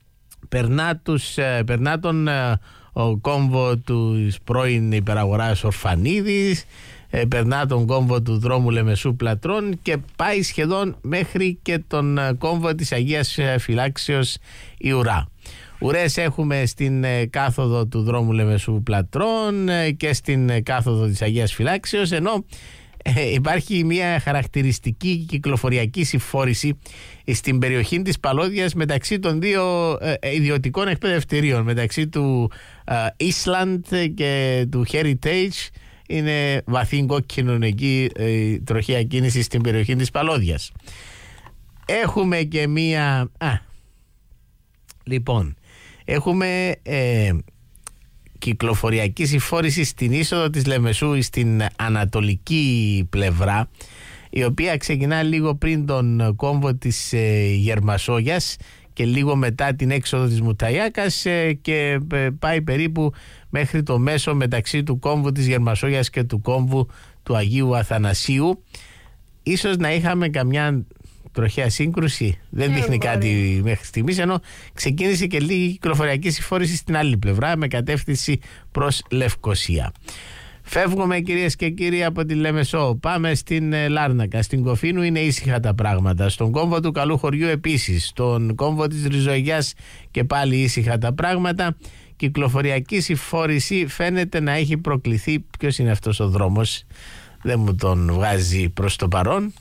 S: περνά τον κόμβο του πρώην υπεραγοράς Ορφανίδης, περνά τον κόμβο του δρόμου Λεμεσού Πλατρών και πάει σχεδόν μέχρι και τον κόμβο της Αγίας Φυλάξεως η ουρά. Ουρές έχουμε στην κάθοδο του δρόμου Λεμεσού Πλατρών και στην κάθοδο της Αγίας Φυλάξεως, ενώ υπάρχει μια χαρακτηριστική κυκλοφοριακή συμφόρηση στην περιοχή της Παλώδιας μεταξύ των δύο ιδιωτικών εκπαιδευτηρίων, μεταξύ του Island και του Heritage. Είναι βαθύν κόκκινον εκεί η τροχαία κίνηση στην περιοχή της Παλώδιας. Έχουμε και μία... Λοιπόν, έχουμε κυκλοφοριακή συμφόρηση στην είσοδο της Λεμεσού στην ανατολική πλευρά, η οποία ξεκινά λίγο πριν τον κόμβο της Γερμασόγιας και λίγο μετά την έξοδο της Μουταϊάκας και πάει περίπου μέχρι το μέσο μεταξύ του κόμβου της Γερμασόγιας και του κόμβου του Αγίου Αθανασίου. Ίσως να είχαμε καμιά τροχαία σύγκρουση, δεν δείχνει κάτι μέχρι στιγμής, ενώ ξεκίνησε και λίγη κυκλοφοριακή συμφόρηση στην άλλη πλευρά με κατεύθυνση προς Λευκοσία. Φεύγουμε, κυρίες και κύριοι, από τη Λεμεσό. Πάμε στην Λάρνακα. Στην Κοφίνου είναι ήσυχα τα πράγματα. Στον κόμβο του Καλού Χωριού επίσης. Στον κόμβο της Ριζογιάς και πάλι ήσυχα τα πράγματα. Κυκλοφοριακή συμφόρηση φαίνεται να έχει προκληθεί. Ποιος είναι αυτός ο δρόμος? Δεν μου τον βγάζει προς το παρόν.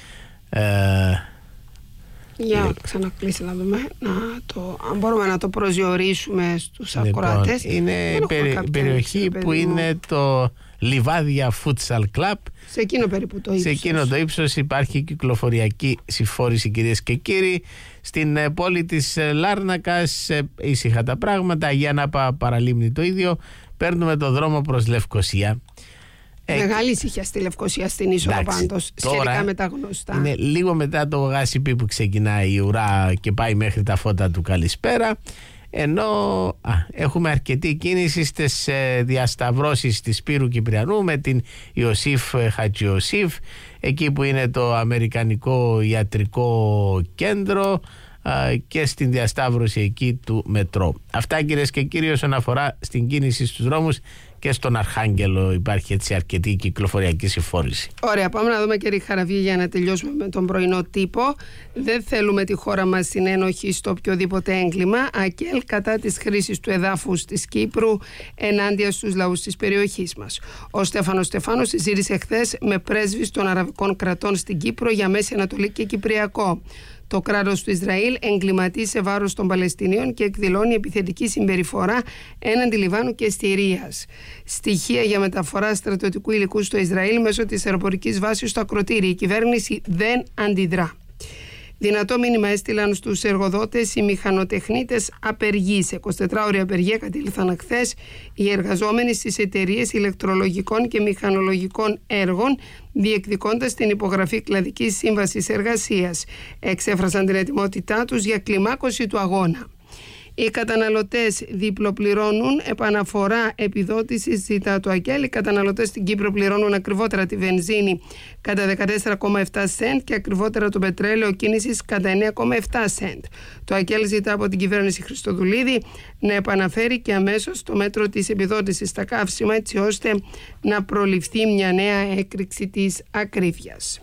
R: Για ξανακλείσει να δούμε αν μπορούμε να το προσδιορίσουμε στους ακροατές.
S: Είναι περιοχή που είναι το Λιβάδια Futsal Club.
R: Σε εκείνο περίπου το ύψος.
S: Σε εκείνο το ύψος υπάρχει κυκλοφοριακή συμφόρηση, κυρίες και κύριοι. Στην πόλη της Λάρνακας ήσυχα τα πράγματα. Για να Παραλίμνη το ίδιο. Παίρνουμε το δρόμο προς Λευκοσία.
R: Μεγάλη ησυχία στη Λευκοσία στην είσοδο πάντως, σχετικά με τα γνωστά.
S: Είναι λίγο μετά το γάσιπι που ξεκινάει η ουρά και πάει μέχρι τα φώτα του Καλησπέρα, ενώ έχουμε αρκετή κίνηση στις διασταυρώσεις της Σπύρου Κυπριανού με την Ιωσήφ Χατζιωσήφ, εκεί που είναι το Αμερικανικό Ιατρικό Κέντρο, και στην διασταύρωση εκεί του μετρό. Αυτά, κυρίες και κύριοι, όσον αφορά στην κίνηση στους δρόμους. Και στον Αρχάγγελο υπάρχει έτσι αρκετή κυκλοφοριακή συμφόρηση.
R: Ωραία, πάμε να δούμε, κύριε Χαραβή, για να τελειώσουμε με τον πρωινό τύπο. Δεν θέλουμε τη χώρα μας στην ένοχη στο οποιοδήποτε έγκλημα. ΑΚΕΛ κατά της χρήσης του εδάφους της Κύπρου ενάντια στους λαούς της περιοχής μας. Ο Στέφανος Στεφάνος συζήτησε χθες με πρέσβεις των αραβικών κρατών στην Κύπρο για Μέση Ανατολή και Κυπριακό. Το κράτος του Ισραήλ εγκληματίζει σε βάρος των Παλαιστινίων και εκδηλώνει επιθετική συμπεριφορά έναντι Λιβάνου και Συρίας. Στοιχεία για μεταφορά στρατιωτικού υλικού στο Ισραήλ μέσω της αεροπορικής βάσης στο Ακροτήρι. Η κυβέρνηση δεν αντιδρά. Δυνατό μήνυμα έστειλαν στους εργοδότες οι μηχανοτεχνίτες απεργοί. Σε 24ωρη απεργία κατήλθαν χθες οι εργαζόμενοι στις εταιρείες ηλεκτρολογικών και μηχανολογικών έργων, διεκδικώντας την υπογραφή κλαδικής σύμβασης εργασίας. Εξέφρασαν την ετοιμότητά τους για κλιμάκωση του αγώνα. Οι καταναλωτές διπλοπληρώνουν επαναφορά επιδότησης, ζητά το ΑΚΕΛ. Οι καταναλωτές στην Κύπρο πληρώνουν ακριβότερα τη βενζίνη κατά 14,7 σεντ και ακριβότερα το πετρέλαιο κίνησης κατά 9,7 σεντ. Το ΑΚΕΛ ζητά από την κυβέρνηση Χριστοδουλίδη να επαναφέρει και αμέσως το μέτρο της επιδότησης στα καύσιμα, έτσι ώστε να προληφθεί μια νέα έκρηξη της ακρίβειας.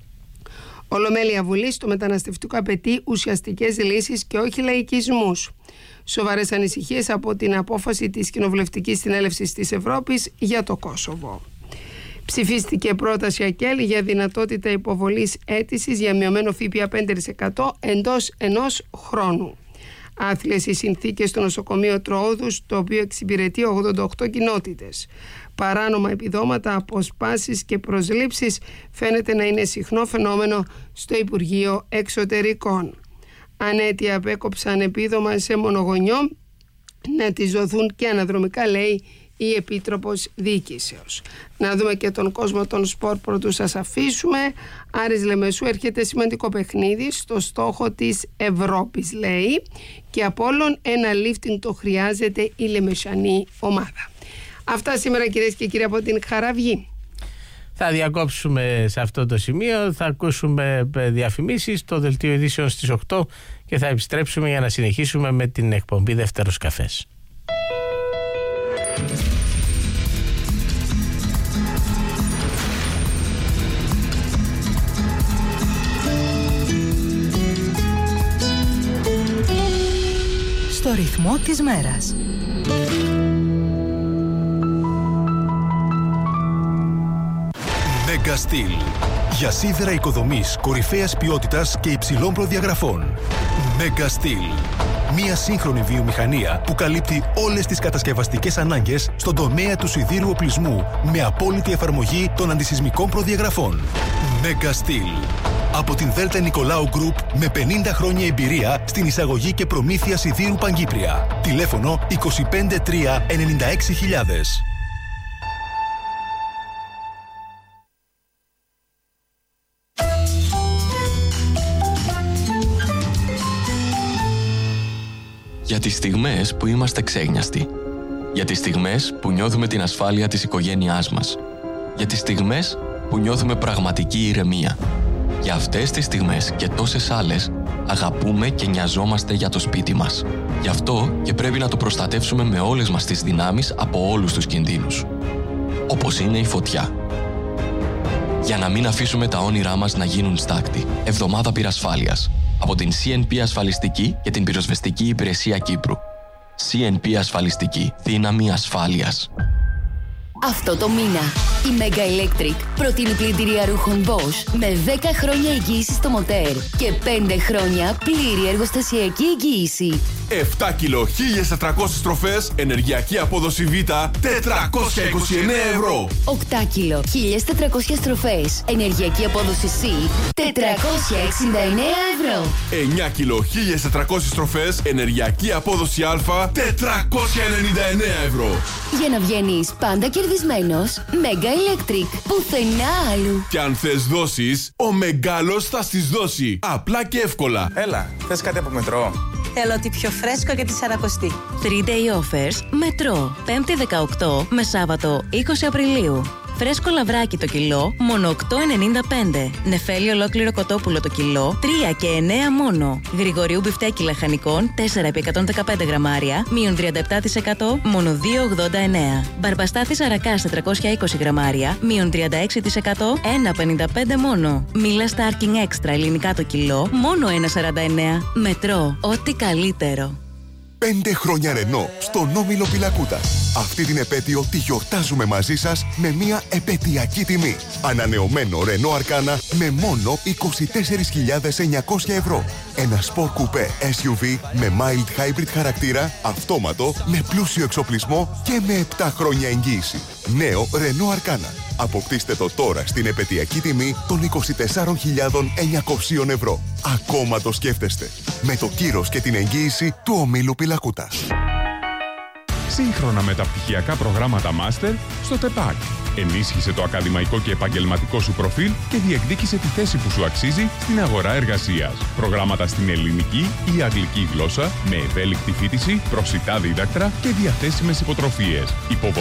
R: Ολομέλεια Βουλής, το μεταναστευτικό απαιτεί ουσιαστικές λύσεις και όχι λαϊκισμούς. Σοβαρές ανησυχίες από την απόφαση της Κοινοβουλευτικής Συνέλευσης της Ευρώπης για το Κόσοβο. Ψηφίστηκε πρόταση ΑΚΕΛ για δυνατότητα υποβολής αίτησης για μειωμένο ΦΠΑ 5% εντός ενός χρόνου. Άθλιες οι συνθήκες στο νοσοκομείο Τροόδους, το οποίο εξυπηρετεί 88 κοινότητες. Παράνομα επιδόματα, αποσπάσεις και προσλήψεις φαίνεται να είναι συχνό φαινόμενο στο Υπουργείο Εξωτερικών. Ανέτεια απέκοψαν επίδομα σε μονογονιό να τις δοθούν και αναδρομικά, λέει η Επίτροπος Διοικήσεως. Να δούμε και τον κόσμο των σπορ πρωτού σας αφήσουμε. Άρης Λεμεσού έρχεται σημαντικό παιχνίδι στο στόχο της Ευρώπης, λέει, και από όλων ένα lifting το χρειάζεται η λεμεσανή ομάδα. Αυτά σήμερα, κυρίες και κύριοι, από την Χαραυγή.
S: Θα διακόψουμε σε αυτό το σημείο, θα ακούσουμε διαφημίσεις, το δελτίο ειδήσεων στις 8 και θα επιστρέψουμε για να συνεχίσουμε με την εκπομπή Δεύτερος Καφές.
B: Στο ρυθμό της μέρας.
F: Mega Steel. Για σίδερα οικοδομής κορυφαίας ποιότητας και υψηλών προδιαγραφών. Mega Steel. Μια σύγχρονη βιομηχανία που καλύπτει όλες τις κατασκευαστικές ανάγκες στον τομέα του σιδήρου οπλισμού με απόλυτη εφαρμογή των αντισυσμικών προδιαγραφών. Mega Steel. Από την Δέλτα Νικολάου Group με 50 χρόνια εμπειρία στην εισαγωγή και προμήθεια σιδήρου Παγκύπρια. Τηλέφωνο 25 3 96.000.
O: Για τις στιγμές που είμαστε ξέγνιαστοι. Για τις στιγμές που νιώθουμε την ασφάλεια της οικογένειάς μας. Για τις στιγμές που νιώθουμε πραγματική ηρεμία. Για αυτές τις στιγμές και τόσες άλλες αγαπούμε και νοιαζόμαστε για το σπίτι μας. Γι' αυτό και πρέπει να το προστατεύσουμε με όλες μας τις δυνάμεις από όλους τους κινδύνους. Όπως είναι η φωτιά. Για να μην αφήσουμε τα όνειρά μας να γίνουν στάκτη. Εβδομάδα πυρασφάλειας. Από την CNP Ασφαλιστική και την Πυροσβεστική Υπηρεσία Κύπρου. CNP Ασφαλιστική. Δύναμη ασφάλειας.
D: Αυτό το μήνα η Mega Electric προτείνει πλυντήρια ρούχων Bosch με 10 χρόνια εγγύηση στο μοτέρ και 5 χρόνια πλήρη εργοστασιακή εγγύηση.
P: 7 κιλο 1.400 στροφές, ενεργειακή απόδοση Β, 429 ευρώ.
D: 8 κιλο 1.400 στροφές, ενεργειακή απόδοση C, 469 ευρώ.
P: 9 κιλο 1.400 στροφές, ενεργειακή απόδοση Α, 499 ευρώ.
D: Για να βγαίνεις πάντα κερδισμένος, Mega Electric, πουθενά άλλου.
P: Και αν θες δώσεις, ο μεγάλος θα στις δώσει. Απλά και εύκολα.
Q: Έλα, θες κάτι από μετρό?
Y: Θέλω ότι πιο φρέσκο για τη Σαρακοστή.
U: 3-day offers Μετρό. 5η 18 με Σάββατο 20 Απριλίου.
D: Φρέσκο λαβράκι το κιλό, μόνο 8,95. Νεφέλι ολόκληρο κοτόπουλο το κιλό, 3 και 9 μόνο. Γρηγορίου μπιφτέκι λαχανικών, 4 επί 115 γραμμάρια, μείον 37%, μόνο 2,89. Μπαρμπαστάθης αρακάς 420 γραμμάρια, μείον 36%, 1,55 μόνο. Μίλα Starking Extra ελληνικά το κιλό, μόνο 1,49. Μετρό, ό,τι καλύτερο.
J: 5 χρόνια Ρενό στον Όμιλο Πυλακούτας. Αυτή την επέτειο τη γιορτάζουμε μαζί σας με μια επετειακή τιμή. Ανανεωμένο Ρενό Αρκάνα με μόνο 24.900 ευρώ. Ένα σπορ κουπέ SUV με mild hybrid χαρακτήρα, αυτόματο, με πλούσιο εξοπλισμό και με 7 χρόνια εγγύηση. Νέο Ρενό Αρκάνα. Αποκτήστε το τώρα στην επετειακή τιμή των 24.900 ευρώ. Ακόμα το σκέφτεστε. Με το κύρος και την εγγύηση του Ομίλου Πυλακούτας.
A: Σύγχρονα μεταπτυχιακά προγράμματα Master στο ΤΕΠΑΚ. Ενίσχυσε το ακαδημαϊκό και επαγγελματικό σου προφίλ και διεκδίκησε τη θέση που σου αξίζει στην αγορά εργασίας. Προγράμματα στην ελληνική ή αγγλική γλώσσα, με ευέλικτη φοιτηση, προσιτά δίδακτρα και διαθέσιμες υποτροφίες.